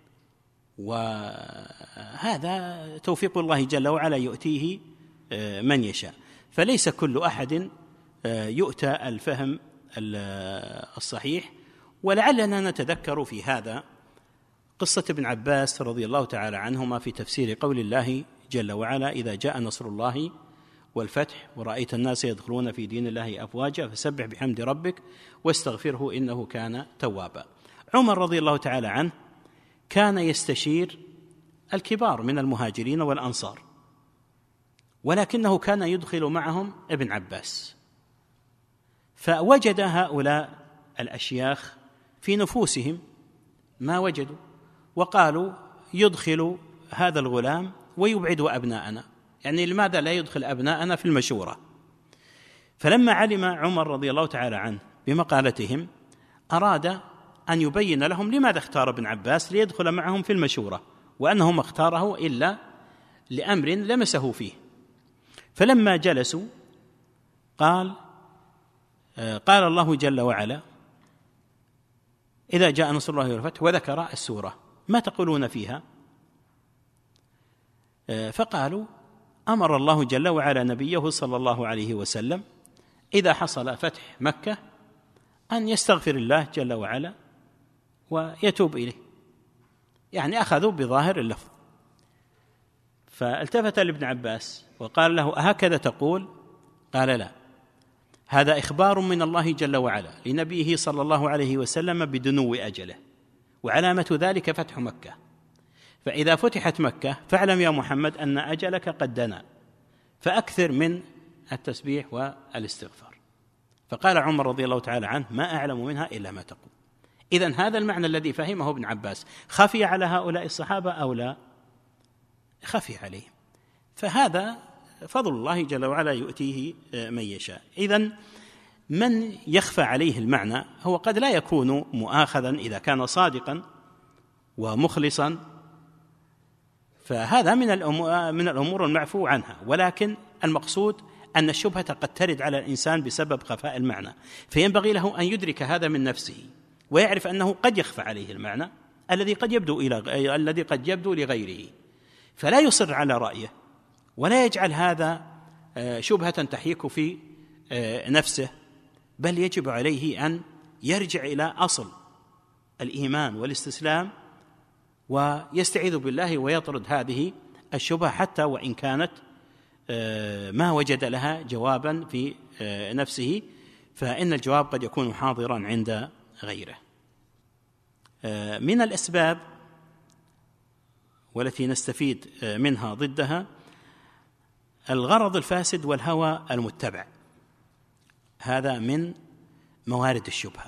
وهذا توفيق الله جل وعلا يؤتيه من يشاء، فليس كل أحد يؤتى الفهم الصحيح. ولعلنا نتذكر في هذا قصة ابن عباس رضي الله تعالى عنهما في تفسير قول الله جل وعلا: إذا جاء نصر الله والفتح ورأيت الناس يدخلون في دين الله أفواجا فسبح بحمد ربك واستغفره إنه كان توابا. عمر رضي الله تعالى عنه كان يستشير الكبار من المهاجرين والأنصار، ولكنه كان يدخل معهم ابن عباس، فوجد هؤلاء الأشياخ في نفوسهم ما وجدوا، وقالوا: يدخل هذا الغلام ويبعد أبناءنا، يعني لماذا لا يدخل أبناءنا في المشورة؟ فلما علم عمر رضي الله تعالى عنه بمقالتهم أراد أن يبين لهم لماذا اختار ابن عباس ليدخل معهم في المشورة، وأنه ما اختاره إلا لأمر لمسه فيه. فلما جلسوا قال الله جل وعلا: إذا جاء نصر الله والفتح، وذكر السورة، ما تقولون فيها؟ فقالوا: أمر الله جل وعلا نبيه صلى الله عليه وسلم إذا حصل فتح مكة أن يستغفر الله جل وعلا ويتوب إليه، يعني أخذوا بظاهر اللفظ. فالتفت لابن عباس وقال له: أهكذا تقول؟ قال: لا، هذا إخبار من الله جل وعلا لنبيه صلى الله عليه وسلم بدنو أجله، وعلامة ذلك فتح مكة، فإذا فتحت مكة فاعلم يا محمد أن أجلك قد دنا، فأكثر من التسبيح والاستغفار. فقال عمر رضي الله تعالى عنه: ما أعلم منها إلا ما تقول. إذن هذا المعنى الذي فهمه ابن عباس خفي على هؤلاء الصحابة أو لا؟ خفي عليهم، فهذا فضل الله جل وعلا يؤتيه من يشاء. إذن من يخفى عليه المعنى هو قد لا يكون مؤاخذا إذا كان صادقا ومخلصا، فهذا من الأمور المعفو عنها، ولكن المقصود أن الشبهة قد ترد على الإنسان بسبب خفاء المعنى، فينبغي له أن يدرك هذا من نفسه ويعرف أنه قد يخفى عليه المعنى الذي قد يبدو لغيره، فلا يصر على رأيه ولا يجعل هذا شبهة تحيك في نفسه، بل يجب عليه أن يرجع إلى أصل الإيمان والاستسلام ويستعيذ بالله ويطرد هذه الشبهة حتى وإن كانت ما وجد لها جوابا في نفسه، فإن الجواب قد يكون حاضرا عند غيره. من الأسباب والتي نستفيد منها ضدها الغرض الفاسد والهوى المتبع، هذا من موارد الشبهة.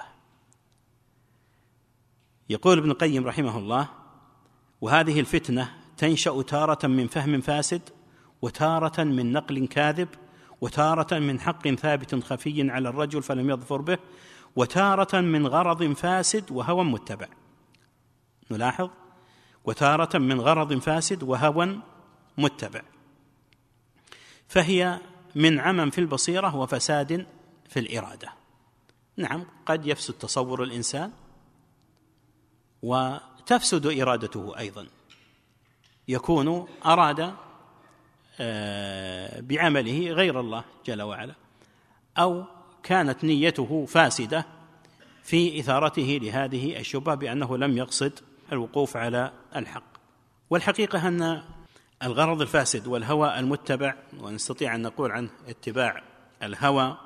يقول ابن القيم رحمه الله: وهذه الفتنة تنشأ تارة من فهم فاسد، وتارة من نقل كاذب، وتارة من حق ثابت خفي على الرجل فلم يظفر به، وتارة من غرض فاسد وهوى متبع. نلاحظ: وتارة من غرض فاسد وهوى متبع، فهي من عمى في البصيرة وفساد في الإرادة. نعم، قد يفسد تصور الإنسان وتفسد إرادته أيضا، يكون أراد بعمله غير الله جل وعلا، أو كانت نيته فاسدة في إثارته لهذه الشبهة بأنه لم يقصد الوقوف على الحق. والحقيقة أن الغرض الفاسد والهوى المتبع، ونستطيع أن نقول عنه اتباع الهوى،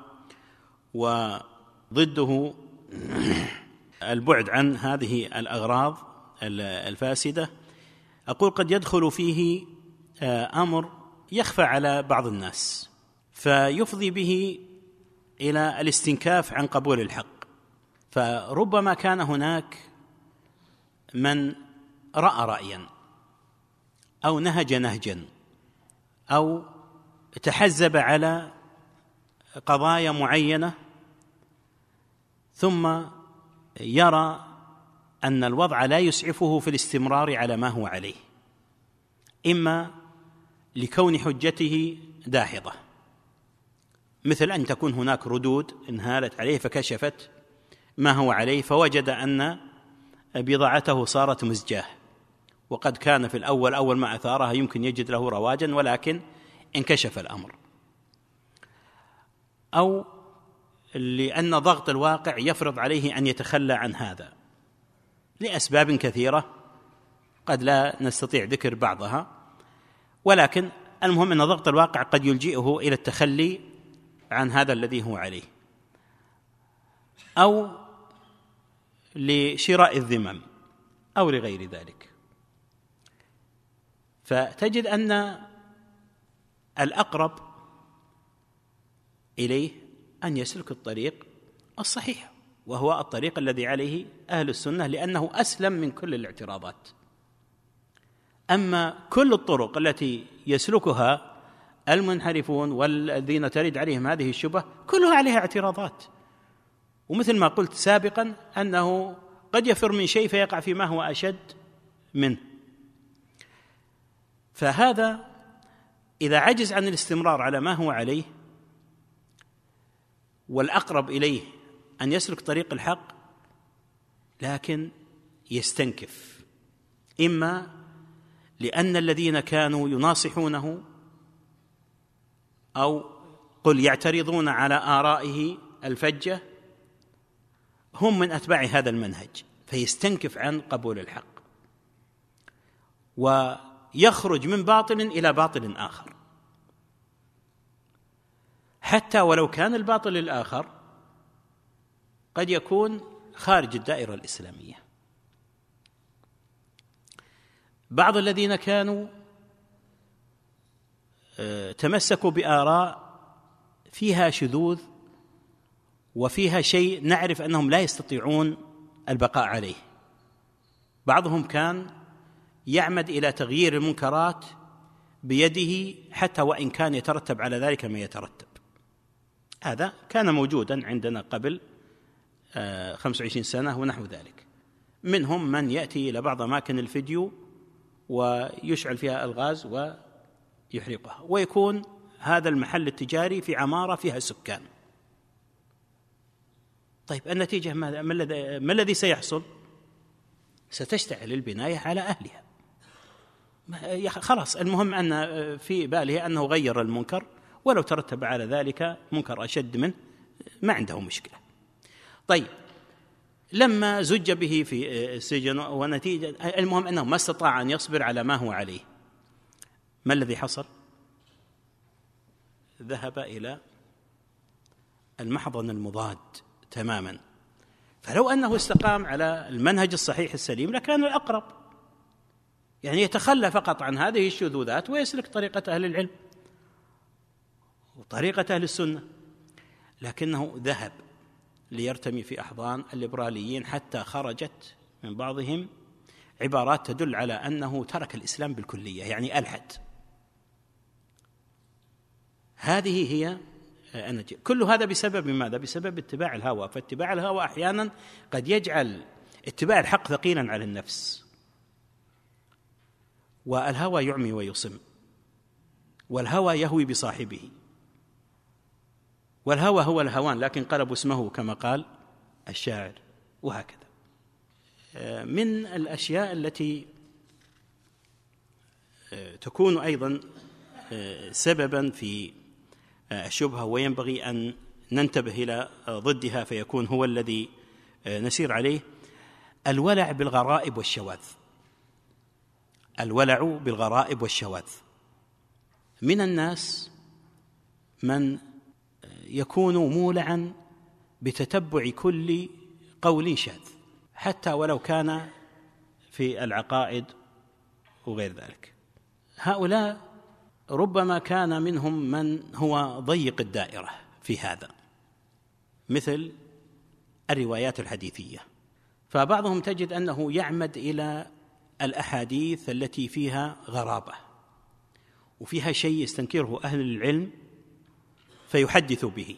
وضده البعد عن هذه الأغراض الفاسدة، أقول قد يدخل فيه أمر يخفى على بعض الناس فيفضي به إلى الاستنكاف عن قبول الحق. فربما كان هناك من رأى رأيا أو نهج نهجا أو تحزب على قضايا معينة، ثم يرى أن الوضع لا يسعفه في الاستمرار على ما هو عليه، إما لكون حجته داحضة، مثل أن تكون هناك ردود انهالت عليه فكشفت ما هو عليه، فوجد أن بضاعته صارت مزجاه، وقد كان في الأول أول ما أثارها يمكن يجد له رواجا، ولكن انكشف الأمر، أو لأن ضغط الواقع يفرض عليه أن يتخلى عن هذا لأسباب كثيرة قد لا نستطيع ذكر بعضها، ولكن المهم أن ضغط الواقع قد يلجئه إلى التخلي عن هذا الذي هو عليه، أو لشراء الذمم أو لغير ذلك. فتجد أن الأقرب إليه أن يسلك الطريق الصحيح، وهو الطريق الذي عليه أهل السنة، لأنه أسلم من كل الاعتراضات. أما كل الطرق التي يسلكها المنحرفون والذين ترد عليهم هذه الشبهة كلها عليها اعتراضات، ومثل ما قلت سابقا أنه قد يفر من شيء فيقع فيما هو أشد منه. فهذا إذا عجز عن الاستمرار على ما هو عليه، والأقرب إليه أن يسلك طريق الحق، لكن يستنكف، إما لأن الذين كانوا يناصحونه أو قل يعترضون على آرائه الفجة هم من أتباع هذا المنهج، فيستنكف عن قبول الحق ويخرج من باطل إلى باطل آخر، حتى ولو كان الباطل الآخر قد يكون خارج الدائرة الإسلامية. بعض الذين كانوا تمسكوا بآراء فيها شذوذ وفيها شيء نعرف أنهم لا يستطيعون البقاء عليه، بعضهم كان يعمد إلى تغيير المنكرات بيده حتى وإن كان يترتب على ذلك ما يترتب، هذا كان موجودا عندنا قبل 25 سنة ونحو ذلك. منهم من يأتي إلى بعض أماكن الفيديو ويشعل فيها الغاز ويحرقها، ويكون هذا المحل التجاري في عمارة فيها سكان. طيب النتيجة ما الذي سيحصل؟ ستشتعل البناية على أهلها. خلاص، المهم أن في باله أنه غير المنكر، ولو ترتب على ذلك منكر أشد منه ما عنده مشكلة. طيب لما زج به في السجن ونتيجة المهم أنه ما استطاع أن يصبر على ما هو عليه، ما الذي حصل؟ ذهب إلى المحضن المضاد تماما. فلو أنه استقام على المنهج الصحيح السليم لكان الأقرب، يعني يتخلى فقط عن هذه الشذوذات ويسلك طريقة أهل العلم وطريقة أهل السنة، لكنه ذهب ليرتمي في أحضان الليبراليين حتى خرجت من بعضهم عبارات تدل على أنه ترك الإسلام بالكلية، يعني ألحد. هذه هي النتيجة. كل هذا بسبب ماذا؟ بسبب اتباع الهوى. فاتباع الهوى أحيانا قد يجعل اتباع الحق ثقيلا على النفس، والهوى يعمي ويصم، والهوى يهوي بصاحبه، والهوى هو الهوان لكن قلبوا اسمه كما قال الشاعر، وهكذا. من الأشياء التي تكون أيضا سببا في الشبهة وينبغي أن ننتبه إلى ضدها فيكون هو الذي نسير عليه: الولع بالغرائب والشواذ. الولع بالغرائب والشواذ. من الناس من يكون مولعا بتتبع كل قول شاذ حتى ولو كان في العقائد وغير ذلك. هؤلاء ربما كان منهم من هو ضيق الدائرة في هذا، مثل الروايات الحديثية. فبعضهم تجد أنه يعمد إلى الأحاديث التي فيها غرابة وفيها شيء يستنكره أهل العلم فيحدث به.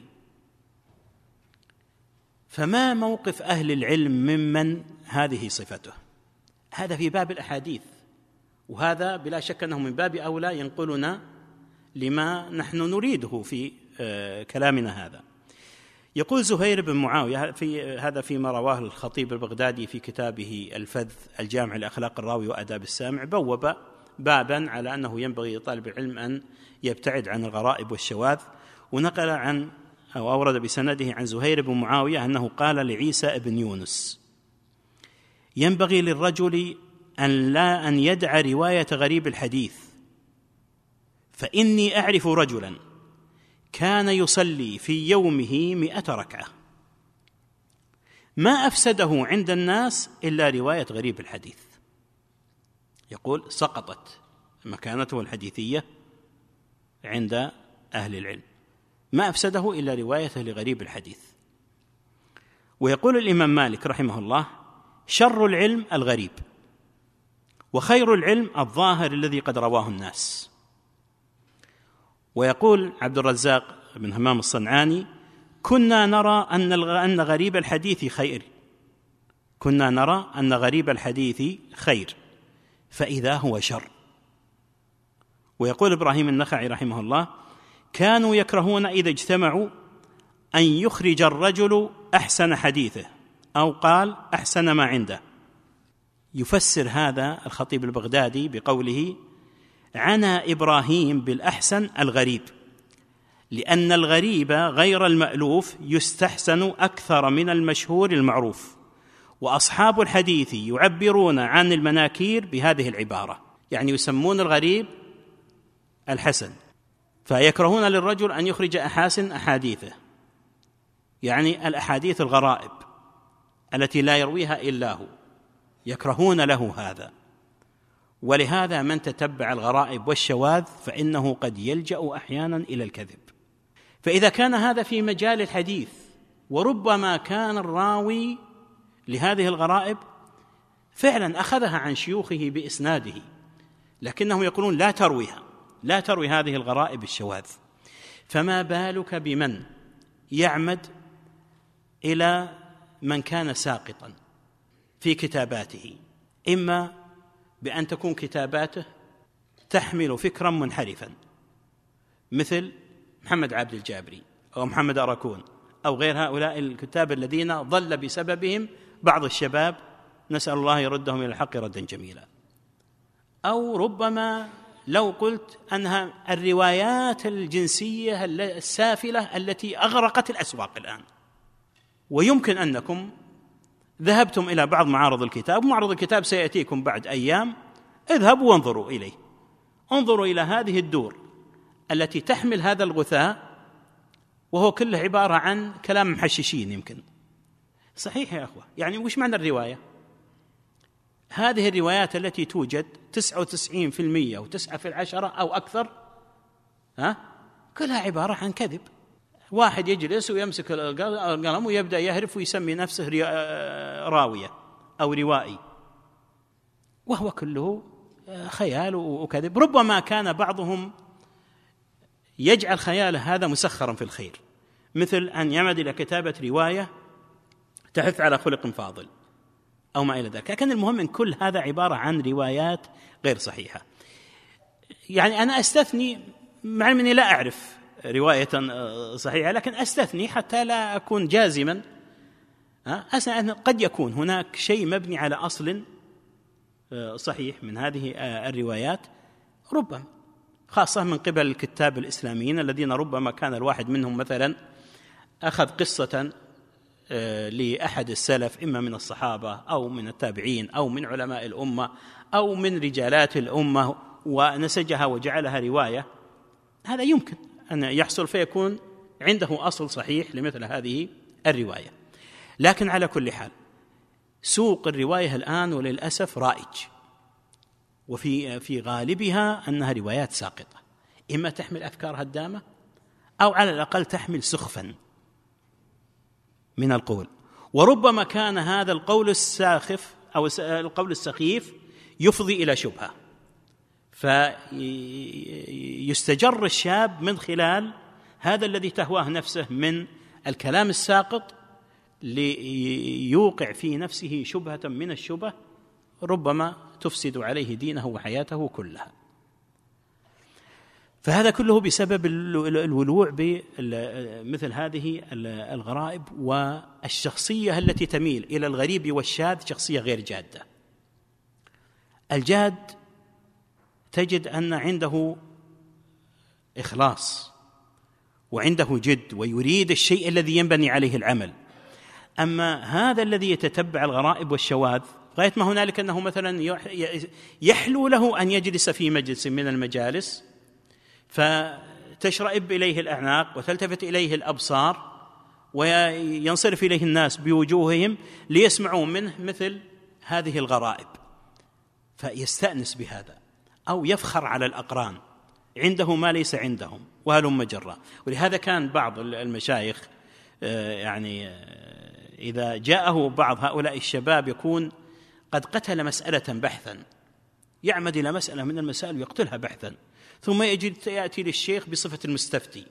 فما موقف أهل العلم ممن هذه صفته؟ هذا في باب الأحاديث، وهذا بلا شك أنه من باب أولى ينقلنا لما نحن نريده في كلامنا هذا. يقول زهير بن معاوية هذا فيما رواه الخطيب البغدادي في كتابه الفذ الجامع لأخلاق الراوي وآداب السامع، بوب بابا على أنه ينبغي لطالب العلم أن يبتعد عن الغرائب والشواذ، ونقل عن أو أورد بسنده عن زهير بن معاوية أنه قال لعيسى بن يونس: ينبغي للرجل أن يدع رواية غريب الحديث، فإني أعرف رجلا كان يصلي في يومه 100 ركعة ما أفسده عند الناس إلا رواية غريب الحديث. يقول سقطت مكانته الحديثية عند أهل العلم، ما أفسده إلا روايته لغريب الحديث. ويقول الإمام مالك رحمه الله: شر العلم الغريب، وخير العلم الظاهر الذي قد رواه الناس. ويقول عبد الرزاق بن همام الصنعاني: كنا نرى أن غريب الحديث خير، كنا نرى أن غريب الحديث خير فإذا هو شر. ويقول إبراهيم النخعي رحمه الله: كانوا يكرهون إذا اجتمعوا أن يخرج الرجل أحسن حديثه، أو قال أحسن ما عنده. يفسر هذا الخطيب البغدادي بقوله: عنى إبراهيم بالأحسن الغريب، لأن الغريب غير المألوف يستحسن أكثر من المشهور المعروف، وأصحاب الحديث يعبرون عن المناكير بهذه العبارة، يعني يسمون الغريب الحسن، فيكرهون للرجل أن يخرج أحاسن أحاديثه، يعني الأحاديث الغرائب التي لا يرويها إلا هو، يكرهون له هذا. ولهذا من تتبع الغرائب والشواذ فإنه قد يلجأ أحيانا إلى الكذب. فإذا كان هذا في مجال الحديث، وربما كان الراوي لهذه الغرائب فعلا أخذها عن شيوخه بإسناده، لكنهم يقولون لا تروي هذه الغرائب الشواذ، فما بالك بمن يعمد إلى من كان ساقطا في كتاباته، إما بأن تكون كتاباته تحمل فكرا منحرفا مثل محمد عبد الجابري أو محمد أراكون أو غير هؤلاء الكتاب الذين ضل بسببهم بعض الشباب، نسأل الله يردهم إلى الحق ردا جميلا. أو ربما لو قلت أنها الروايات الجنسية السافلة التي أغرقت الأسواق الآن، ويمكن أنكم ذهبتم إلى بعض معارض الكتاب، ومعرض الكتاب سيأتيكم بعد أيام، اذهبوا وانظروا إليه، انظروا إلى هذه الدور التي تحمل هذا الغثاء، وهو كله عبارة عن كلام محششين. يمكن صحيح يا أخوة، يعني وش معنى الرواية؟ هذه الروايات التي توجد 99% و9 أو أكثر كلها عبارة عن كذب. واحد يجلس ويمسك القلم ويبدأ يهرف ويسمي نفسه راوية أو روائي، وهو كله خيال وكذب. ربما كان بعضهم يجعل خياله هذا مسخرا في الخير، مثل أن يعمد إلى كتابة رواية تحث على خلق فاضل أو ما إلى ذلك. لكن المهم أن كل هذا عبارة عن روايات غير صحيحة. يعني أنا أستثني، مع أني لا أعرف رواية صحيحة، لكن أستثني حتى لا أكون جازما. قد يكون هناك شيء مبني على أصل صحيح من هذه الروايات، ربما خاصة من قبل الكتاب الإسلاميين الذين ربما كان الواحد منهم مثلا أخذ قصة لأحد السلف، إما من الصحابة أو من التابعين أو من علماء الأمة أو من رجالات الأمة، ونسجها وجعلها رواية. هذا يمكن أن يحصل، فيكون عنده أصل صحيح لمثل هذه الرواية. لكن على كل حال سوق الرواية الآن وللأسف رائج، وفي غالبها أنها روايات ساقطة، إما تحمل أفكار هدامة أو على الأقل تحمل سخفا من القول. وربما كان هذا القول الساخف أو القول السخيف يفضي إلى شبهة، فيستجر الشاب من خلال هذا الذي تهواه نفسه من الكلام الساقط ليوقع في نفسه شبهة من الشبه ربما تفسد عليه دينه وحياته كلها. فهذا كله بسبب الولوع بمثل هذه الغرائب، والشخصية التي تميل إلى الغريب والشاذ شخصية غير جادة. الجاد تجد أن عنده إخلاص وعنده جد ويريد الشيء الذي ينبني عليه العمل. أما هذا الذي يتتبع الغرائب والشواذ غاية ما هنالك أنه مثلا يحلو له أن يجلس في مجلس من المجالس فتشرئب إليه الأعناق وتلتفت إليه الأبصار وينصرف إليه الناس بوجوههم ليسمعوا منه مثل هذه الغرائب، فيستأنس بهذا، أو يفخر على الأقران عنده ما ليس عندهم وهلم جرا. ولهذا كان بعض المشايخ يعني إذا جاءه بعض هؤلاء الشباب يكون قد قتل مسألة بحثا، يعمد إلى مسألة من المسائل ويقتلها بحثا، ثم يأتي للشيخ بصفة المستفتي،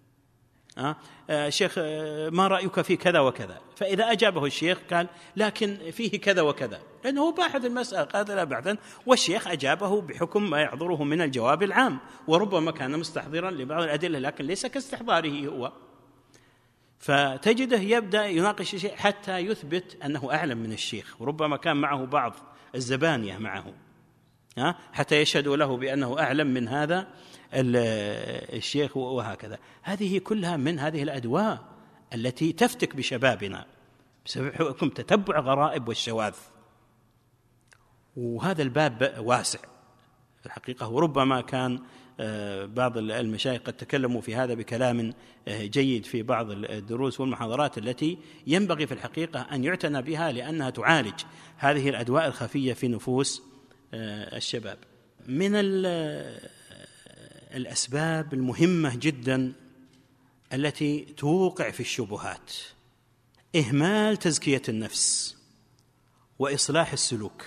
شيخ ما رأيك في كذا وكذا؟ فإذا أجابه الشيخ قال لكن فيه كذا وكذا، لأنه هو باحث المسألة قاتل بحثا، والشيخ أجابه بحكم ما يحضره من الجواب العام، وربما كان مستحضرا لبعض الأدلة لكن ليس كاستحضاره هو. فتجده يبدأ يناقش الشيء حتى يثبت أنه أعلم من الشيخ، وربما كان معه بعض الزبانية معه حتى يشهدوا له بأنه أعلم من هذا الشيخ، وهكذا. هذه كلها من هذه الأدواء التي تفتك بشبابنا بسبب حكم تتبع غرائب والشواذ. وهذا الباب واسع في الحقيقة، وربما كان بعض المشايخ قد تكلموا في هذا بكلام جيد في بعض الدروس والمحاضرات التي ينبغي في الحقيقة أن يعتنى بها، لأنها تعالج هذه الأدواء الخفية في نفوس الشباب. من الأسباب المهمة جدا التي توقع في الشبهات إهمال تزكية النفس وإصلاح السلوك،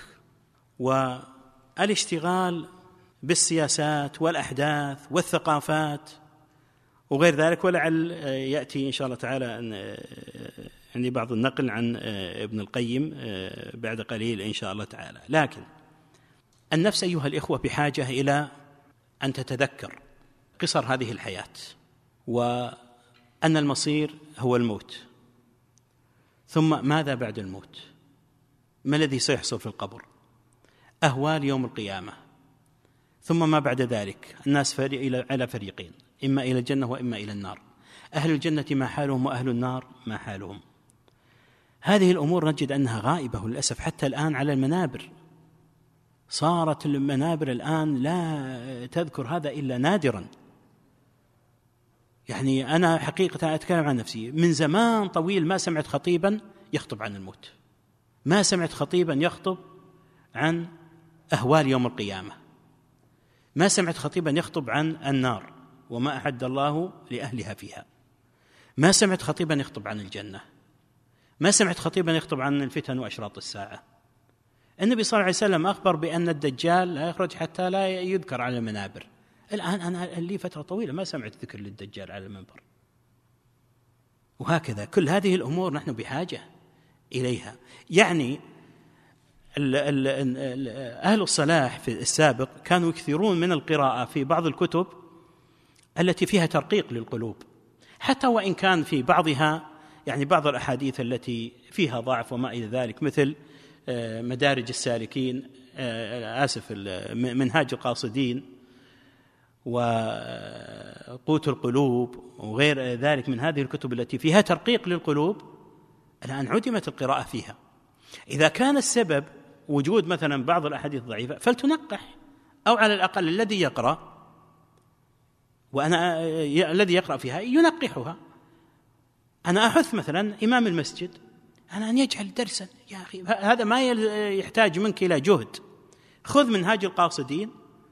والاشتغال بالسياسات والأحداث والثقافات وغير ذلك. ولعل يأتي إن شاء الله تعالى عندي بعض النقل عن ابن القيم بعد قليل إن شاء الله تعالى. لكن النفس أيها الإخوة بحاجة إلى أن تتذكر قصر هذه الحياة، وأن المصير هو الموت، ثم ماذا بعد الموت؟ ما الذي سيحصل في القبر؟ أهوال يوم القيامة، ثم ما بعد ذلك؟ الناس على فريقين، إما إلى الجنة وإما إلى النار. أهل الجنة ما حالهم وأهل النار ما حالهم. هذه الأمور نجد أنها غائبة للأسف حتى الآن على المنابر. صارت المنابر الآن لا تذكر هذا إلا نادرا. يعني أنا حقيقة أتكلم عن نفسي، من زمان طويل ما سمعت خطيبا يخطب عن الموت، ما سمعت خطيبا يخطب عن أهوال يوم القيامة، ما سمعت خطيبا يخطب عن النار وما أعد الله لأهلها فيها، ما سمعت خطيبا يخطب عن الجنة، ما سمعت خطيبا يخطب عن الفتن وأشراط الساعة. النبي صلى الله عليه وسلم أخبر بأن الدجال لا يخرج حتى لا يذكر على المنابر. الآن أنا لي فترة طويلة ما سمعت ذكر للدجال على المنبر. وهكذا كل هذه الأمور نحن بحاجة إليها. يعني أهل الصلاح في السابق كانوا يكثرون من القراءة في بعض الكتب التي فيها ترقيق للقلوب، حتى وإن كان في بعضها يعني بعض الأحاديث التي فيها ضعف وما إلى ذلك، مثل مدارج السالكين، منهاج القاصدين، وقوت القلوب وغير ذلك من هذه الكتب التي فيها ترقيق للقلوب. الآن عدمت القراءة فيها. إذا كان السبب وجود مثلا بعض الأحاديث ضعيفة فلتنقح، أو على الأقل الذي يقرأ الذي يقرأ فيها ينقحها. أنا أحث مثلا إمام المسجد أن يجعل درسا، يا أخي هذا ما يحتاج منك إلى جهد. خذ منهاج القاصدين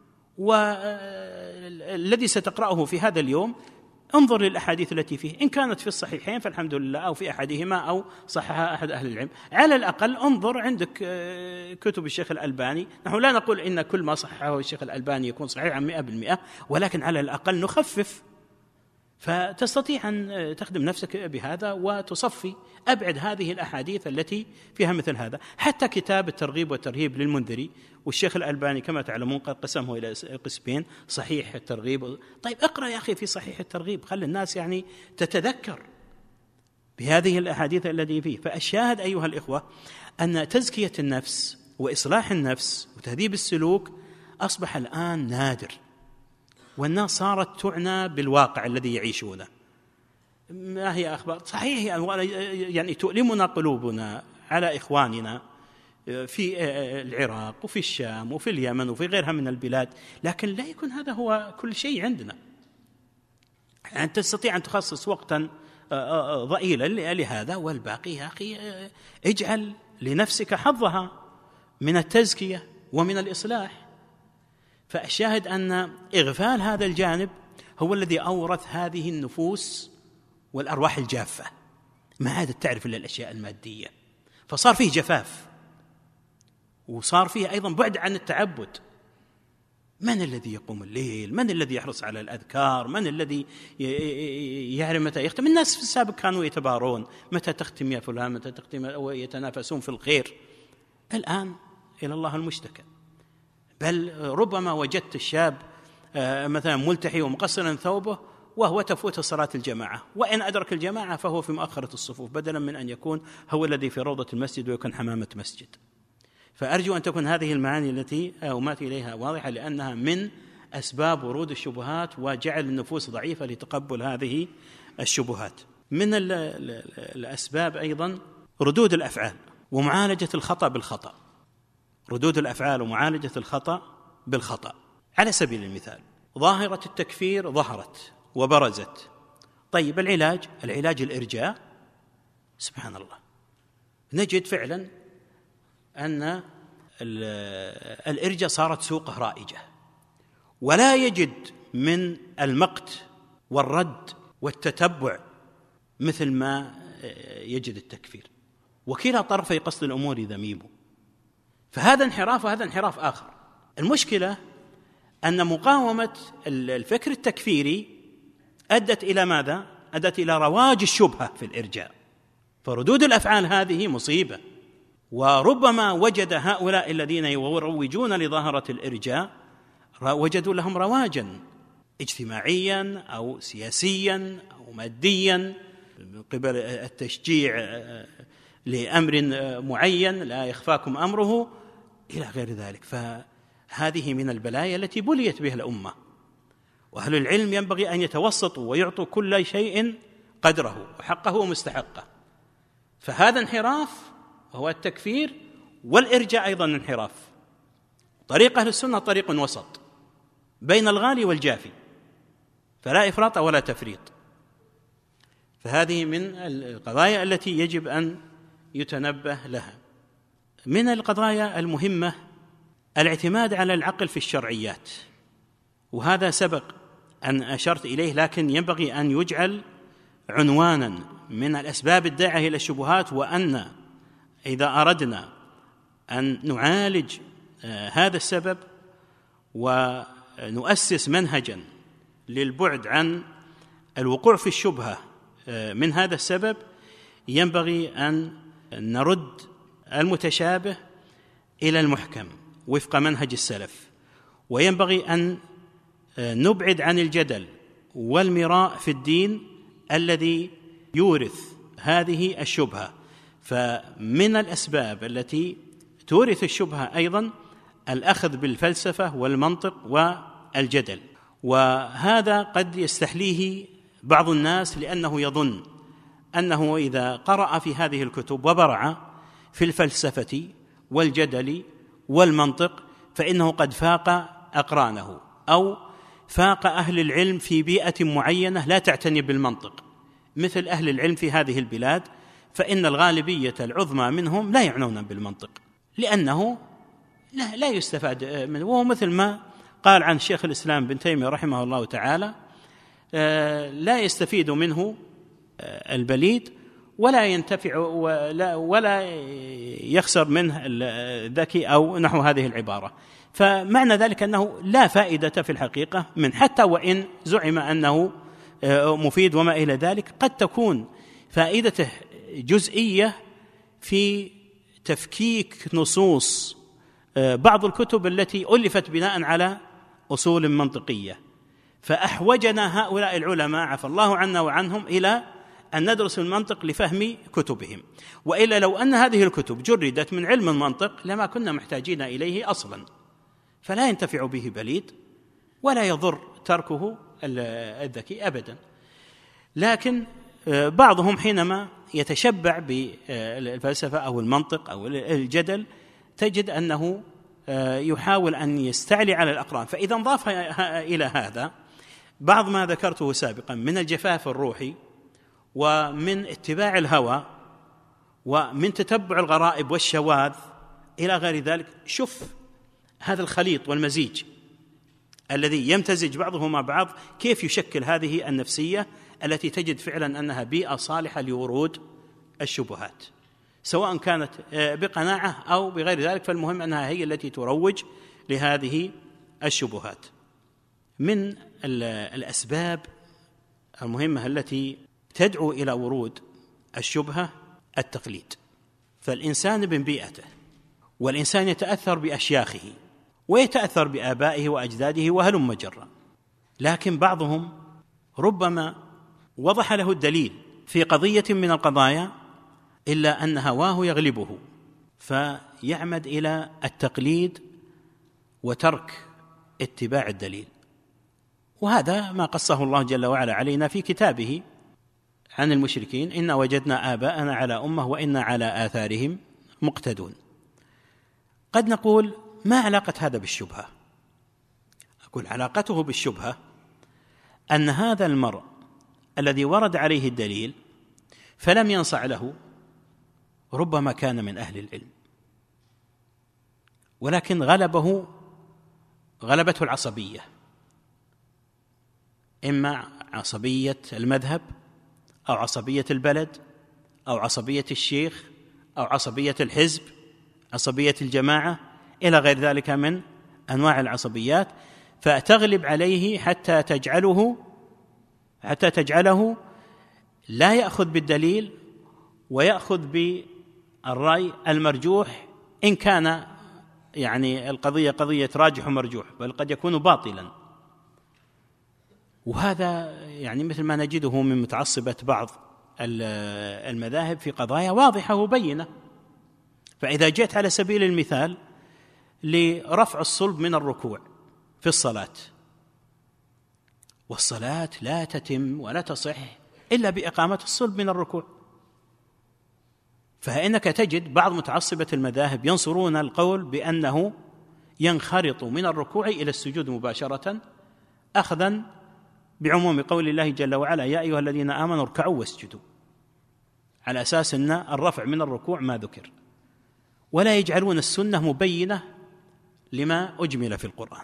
والذي ستقرأه في هذا اليوم، انظر للأحاديث التي فيه، إن كانت في الصحيحين فالحمد لله، أو في أحدهما أو صححها أحد أهل العلم. على الأقل انظر عندك كتب الشيخ الألباني. نحن لا نقول إن كل ما صححه الشيخ الألباني يكون صحيحا 100%، ولكن على الأقل نخفف، فتستطيع أن تخدم نفسك بهذا وتصفي. أبعد هذه الأحاديث التي فيها مثل هذا. حتى كتاب الترغيب والترهيب للمنذري، والشيخ الألباني كما تعلمون قد قسمه إلى قسمين، صحيح الترغيب. طيب اقرأ يا أخي في صحيح الترغيب، خلي الناس يعني تتذكر بهذه الأحاديث التي فيه. فالشاهد أيها الإخوة أن تزكية النفس وإصلاح النفس وتهذيب السلوك أصبح الآن نادر، والناس صارت تعنى بالواقع الذي يعيشونه. ما هي أخبار صحيح يعني تؤلمنا قلوبنا على إخواننا في العراق وفي الشام وفي اليمن وفي غيرها من البلاد، لكن لا يكون هذا هو كل شيء عندنا. أن تستطيع أن تخصص وقتا ضئيلا لهذا، والباقي يا أخي اجعل لنفسك حظها من التزكية ومن الإصلاح. فالشاهد أن إغفال هذا الجانب هو الذي أورث هذه النفوس والأرواح الجافة، ما عادت تعرف إلا الأشياء المادية، فصار فيه جفاف، وصار فيه أيضا بعد عن التعبد. من الذي يقوم الليل؟ من الذي يحرص على الأذكار؟ من الذي يعرف متى يختم؟ الناس في السابق كانوا يتبارون متى تختم يا فلان، متى تختم، ويتنافسون في الخير. الآن إلى الله المشتكى. بل ربما وجدت الشاب مثلا ملتحي ومقصرا ثوبه وهو تفوت صلاة الجماعة، وإن أدرك الجماعة فهو في مؤخرة الصفوف، بدلا من أن يكون هو الذي في روضة المسجد ويكون حمامة مسجد. فأرجو أن تكون هذه المعاني التي أومات إليها واضحة، لأنها من أسباب ورود الشبهات وجعل النفوس ضعيفة لتقبل هذه الشبهات. من الأسباب أيضا ردود الأفعال ومعالجة الخطأ بالخطأ. ردود الأفعال ومعالجة الخطأ بالخطأ. على سبيل المثال، ظاهرة التكفير ظهرت وبرزت. طيب العلاج الإرجاء. سبحان الله، نجد فعلا أن الإرجاء صارت سوقه رائجة، ولا يجد من المقت والرد والتتبع مثل ما يجد التكفير، وكلا طرفي قصد الأمور ذميم. فهذا انحراف وهذا انحراف آخر. المشكلة أن مقاومة الفكر التكفيري أدت إلى ماذا؟ أدت إلى رواج الشبهة في الإرجاء. فردود الأفعال هذه مصيبة، وربما وجد هؤلاء الذين يروجون لظاهرة الإرجاء وجدوا لهم رواجا اجتماعيا أو سياسيا أو ماديا من قبل التشجيع لأمر معين لا يخفاكم أمره إلى غير ذلك. فهذه من البلايا التي بليت بها الأمة، وأهل العلم ينبغي أن يتوسطوا ويعطوا كل شيء قدره وحقه ومستحقه. فهذا انحراف وهو التكفير، والإرجاء أيضا انحراف. طريق أهل السنة طريق وسط بين الغالي والجافي، فلا إفراط ولا تفريط. فهذه من القضايا التي يجب أن يتنبه لها. من القضايا المهمة الاعتماد على العقل في الشرعيات، وهذا سبق أن أشرت إليه، لكن ينبغي أن يجعل عنوانا من الأسباب الداعية إلى الشبهات. وأن إذا أردنا أن نعالج هذا السبب ونؤسس منهجا للبعد عن الوقوع في الشبهة من هذا السبب، ينبغي أن نرد المتشابه إلى المحكم وفق منهج السلف، وينبغي أن نبعد عن الجدل والمراء في الدين الذي يورث هذه الشبهة. فمن الأسباب التي تورث الشبهة أيضا الأخذ بالفلسفة والمنطق والجدل، وهذا قد يستحليه بعض الناس لأنه يظن أنه إذا قرأ في هذه الكتب وبرع في الفلسفة والجدل والمنطق فإنه قد فاق أقرانه، أو فاق أهل العلم في بيئة معينة لا تعتني بالمنطق، مثل أهل العلم في هذه البلاد، فإن الغالبية العظمى منهم لا يعنون بالمنطق لأنه لا يستفاد منه. وهو مثل ما قال عن شيخ الإسلام بن تيمية رحمه الله تعالى: لا يستفيد منه البليد ولا ينتفع ولا يخسر منه الذكي، أو نحو هذه العبارة. فمعنى ذلك أنه لا فائدة في الحقيقة من، حتى وإن زعم أنه مفيد وما إلى ذلك، قد تكون فائدته جزئية في تفكيك نصوص بعض الكتب التي ألفت بناء على أصول منطقية. فأحوجنا هؤلاء العلماء عفى الله عنا وعنهم إلى أن ندرس المنطق لفهم كتبهم، وإلا لو أن هذه الكتب جردت من علم المنطق لما كنا محتاجين إليه أصلا. فلا ينتفع به بليد ولا يضر تركه الذكي أبدا. لكن بعضهم حينما يتشبع بالفلسفة أو المنطق أو الجدل تجد أنه يحاول أن يستعلي على الأقران. فإذا انضاف إلى هذا بعض ما ذكرته سابقا من الجفاف الروحي ومن اتباع الهوى ومن تتبع الغرائب والشواذ إلى غير ذلك، شوف هذا الخليط والمزيج الذي يمتزج بعضه مع بعض كيف يشكل هذه النفسية التي تجد فعلا أنها بيئة صالحة لورود الشبهات، سواء كانت بقناعة أو بغير ذلك، فالمهم أنها هي التي تروج لهذه الشبهات. من الأسباب المهمة التي تدعو إلى ورود الشبهة التقليد. فالإنسان من بيئته، والإنسان يتأثر بأشياخه ويتأثر بآبائه وأجداده وهلم جرا، لكن بعضهم ربما وضح له الدليل في قضية من القضايا إلا أن هواه يغلبه فيعمد إلى التقليد وترك اتباع الدليل. وهذا ما قصه الله جل وعلا علينا في كتابه عن المشركين: إنا وجدنا آباءنا على أمة وإنا على آثارهم مقتدون. قد نقول: ما علاقة هذا بالشبهة؟ أقول: علاقته بالشبهة أن هذا المرء الذي ورد عليه الدليل فلم ينصع له ربما كان من أهل العلم، ولكن غلبته العصبية، إما عصبية المذهب أو عصبية البلد أو عصبية الشيخ أو عصبية الحزب، عصبية الجماعة، إلى غير ذلك من أنواع العصبيات، فتغلب عليه حتى تجعله حتى تجعله لا يأخذ بالدليل ويأخذ بالرأي المرجوح، إن كان يعني القضية قضية راجح ومرجوح، بل قد يكون باطلا. وهذا يعني مثل ما نجده من متعصبة بعض المذاهب في قضايا واضحة وبينة. فإذا جئت على سبيل المثال لرفع الصلب من الركوع في الصلاة، والصلاة لا تتم ولا تصح إلا بإقامة الصلب من الركوع، فإنك تجد بعض متعصبة المذاهب ينصرون القول بأنه ينخرط من الركوع إلى السجود مباشرة، أخذا بعموم قول الله جل وعلا يا أيها الذين آمنوا اركعوا واسجدوا، على أساس أن الرفع من الركوع ما ذكر، ولا يجعلون السنة مبينة لما أجمل في القرآن.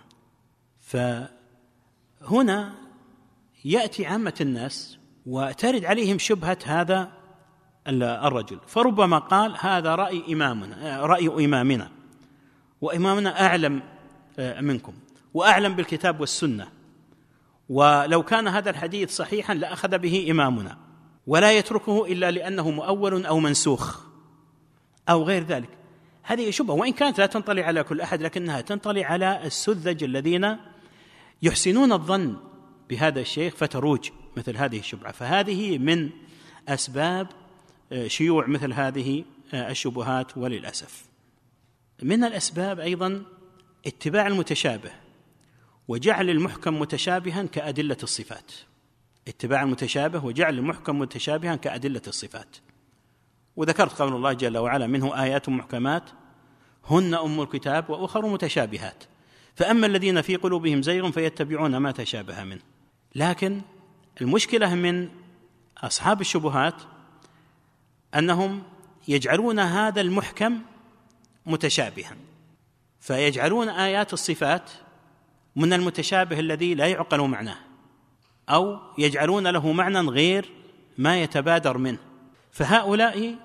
فهنا يأتي عامة الناس وترد عليهم شبهة هذا الرجل، فربما قال هذا رأي إمامنا، وإمامنا أعلم منكم وأعلم بالكتاب والسنة، ولو كان هذا الحديث صحيحا لأخذ به إمامنا، ولا يتركه إلا لأنه مؤول أو منسوخ أو غير ذلك. هذه شبهة، وإن كانت لا تنطلي على كل أحد، لكنها تنطلي على السذج الذين يحسنون الظن بهذا الشيخ فتروج مثل هذه الشبهة. فهذه من أسباب شيوع مثل هذه الشبهات. وللأسف من الأسباب أيضا اتباع المتشابه وجعل المحكم متشابها كأدلة الصفات. اتباع المتشابه وجعل المحكم متشابها كأدلة الصفات. وذكرت قول الله جل وعلا منه آيات محكمات هن أم الكتاب وأخر متشابهات فأما الذين في قلوبهم زيغ فيتبعون ما تشابه منه. لكن المشكلة من أصحاب الشبهات أنهم يجعلون هذا المحكم متشابها، فيجعلون آيات الصفات من المتشابه الذي لا يعقل معناه، أو يجعلون له معنى غير ما يتبادر منه. فهؤلاء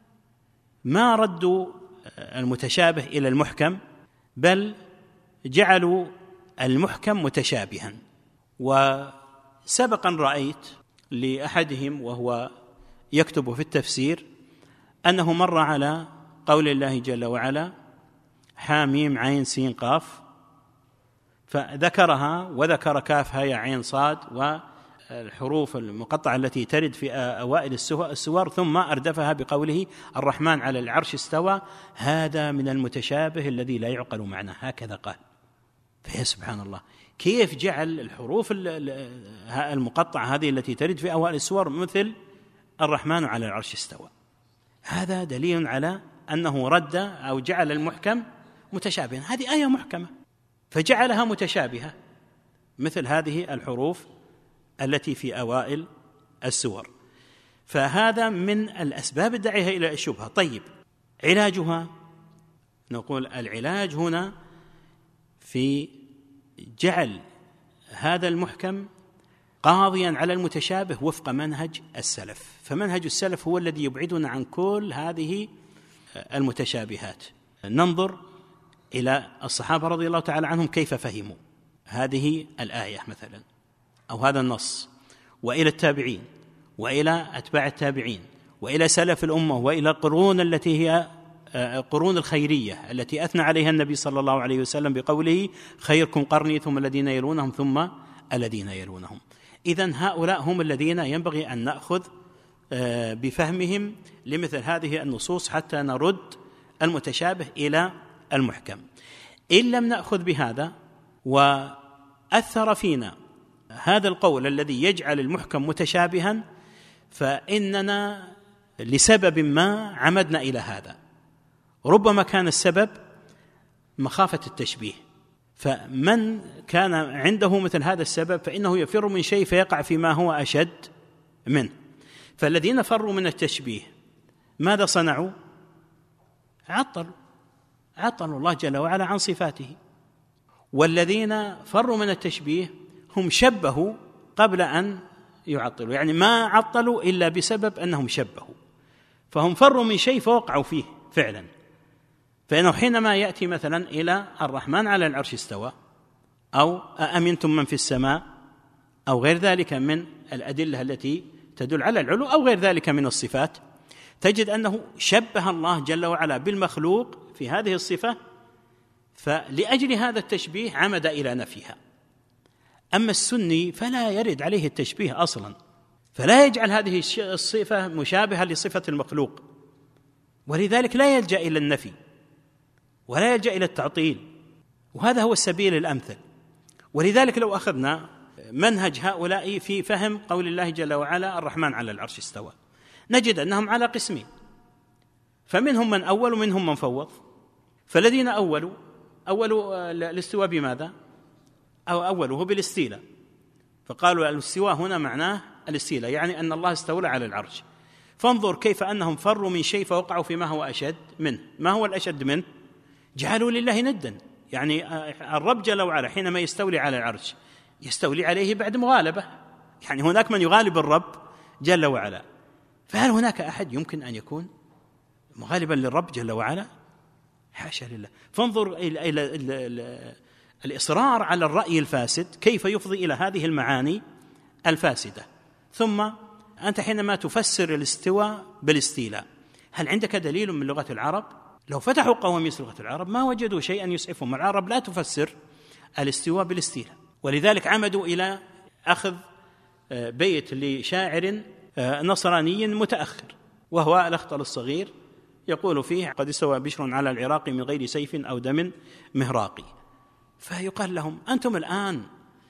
ما ردوا المتشابه إلى المحكم، بل جعلوا المحكم متشابها. وسبقا رأيت لأحدهم وهو يكتب في التفسير أنه مر على قول الله جل وعلا حاميم عين سين قاف، فذكرها وذكر كاف هاء عين صاد والحروف المقطعة التي ترد في أوائل السور، ثم أردفها بقوله الرحمن على العرش استوى، هذا من المتشابه الذي لا يعقل معناه، هكذا قال. فيا سبحان الله، كيف جعل الحروف المقطعة هذه التي ترد في أوائل السور مثل الرحمن على العرش استوى؟ هذا دليل على أنه رد أو جعل المحكم متشابها. هذه آية محكمة فجعلها متشابهة مثل هذه الحروف التي في أوائل السور. فهذا من الأسباب الداعية إلى الشبهة. طيب، علاجها؟ نقول العلاج هنا في جعل هذا المحكم قاضيا على المتشابه وفق منهج السلف. فمنهج السلف هو الذي يبعدنا عن كل هذه المتشابهات. ننظر إلى الصحابة رضي الله تعالى عنهم كيف فهموا هذه الآية مثلا أو هذا النص، وإلى التابعين وإلى أتباع التابعين وإلى سلف الأمة وإلى القرون التي هي قرون الخيرية التي أثنى عليها النبي صلى الله عليه وسلم بقوله خيركم قرني ثم الذين يلونهم ثم الذين يلونهم. إذن هؤلاء هم الذين ينبغي أن نأخذ بفهمهم لمثل هذه النصوص حتى نرد المتشابه إلى المحكم. إن لم نأخذ بهذا وأثر فينا هذا القول الذي يجعل المحكم متشابها، فإننا لسبب ما عمدنا إلى هذا. ربما كان السبب مخافة التشبيه، فمن كان عنده مثل هذا السبب فإنه يفر من شيء فيقع فيما هو أشد منه. فالذين فروا من التشبيه ماذا صنعوا؟ عطلوا الله جل وعلا عن صفاته. والذين فروا من التشبيه هم شبهوا قبل أن يعطلوا، يعني ما عطلوا إلا بسبب أنهم شبهوا، فهم فروا من شيء فوقعوا فيه فعلا. فإنه حينما يأتي مثلا إلى الرحمن على العرش استوى، أو أأمنتم من في السماء أو غير ذلك من الأدلة التي تدل على العلو أو غير ذلك من الصفات، تجد أنه شبه الله جل وعلا بالمخلوق في هذه الصفة، فلأجل هذا التشبيه عمد إلى نفيها. أما السني فلا يرد عليه التشبيه أصلا، فلا يجعل هذه الصفة مشابهة لصفة المخلوق، ولذلك لا يلجأ إلى النفي ولا يلجأ إلى التعطيل، وهذا هو السبيل الأمثل. ولذلك لو أخذنا منهج هؤلاء في فهم قول الله جل وعلا الرحمن على العرش استوى، نجد أنهم على قسمين، فمنهم من أول ومنهم من فوض. فالذين أولوا الاستواء بماذا؟ أو أوله بالاستيلاء، فقالوا الاستواء هنا معناه الاستيلاء، يعني أن الله استولى على العرش. فانظر كيف أنهم فروا من شيء فوقعوا فيما هو أشد منه. ما هو الأشد منه؟ جعلوا لله ندا. يعني الرب جل وعلا حينما يستولي على العرش يستولي عليه بعد مغالبة، يعني هناك من يغالب الرب جل وعلا، فهل هناك أحد يمكن أن يكون مغالبا للرب جل وعلا؟ حاشا لله. فانظر إلى الإصرار على الرأي الفاسد كيف يفضي إلى هذه المعاني الفاسدة. ثم أنت حينما تفسر الاستواء بالاستيلاء، هل عندك دليل من لغة العرب؟ لو فتحوا قواميس لغة العرب ما وجدوا شيئا يسعفهم. العرب لا تفسر الاستواء بالاستيلاء، ولذلك عمدوا إلى أخذ بيت لشاعر نصراني متأخر، وهو الأخطل الصغير، يقول فيه: قد استوى بشر على العراق من غير سيف أو دم مهراقي. فيقال لهم: أنتم الآن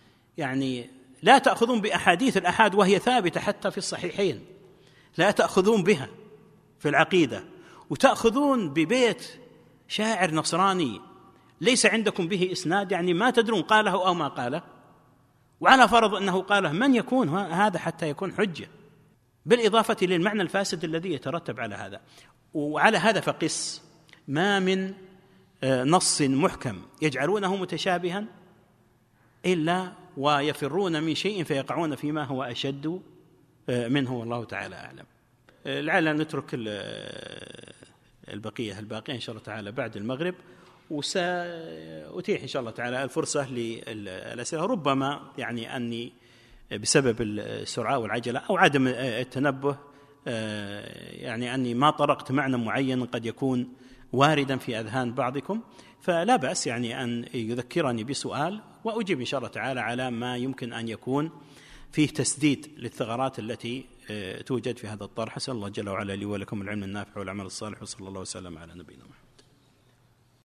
يعني لا تأخذون بأحاديث الأحاد وهي ثابتة حتى في الصحيحين، لا تأخذون بها في العقيدة، وتأخذون ببيت شاعر نصراني ليس عندكم به إسناد، يعني ما تدرون قاله أو ما قاله، وعلى فرض أنه قاله من يكون هذا حتى يكون حجة، بالإضافة للمعنى الفاسد الذي يترتب على هذا. وعلى هذا فقس ما من نص محكم يجعلونه متشابها إلا ويفرون من شيء فيقعون فيما هو أشد منه، والله تعالى أعلم. لعلنا نترك الباقية إن شاء الله تعالى بعد المغرب، وسأتيح إن شاء الله تعالى الفرصة للأسئلة. ربما يعني أني بسبب السرعة والعجلة أو عدم التنبه يعني أني ما طرقت معنى معين قد يكون واردا في أذهان بعضكم، فلا بأس يعني أن يذكرني بسؤال وأجيب إن شاء الله تعالى على ما يمكن أن يكون فيه تسديد للثغرات التي توجد في هذا الطرح. أسأل الله جل وعلا لي ولكم العلم النافع والعمل الصالح، وصلى الله وسلم على نبينا محمد.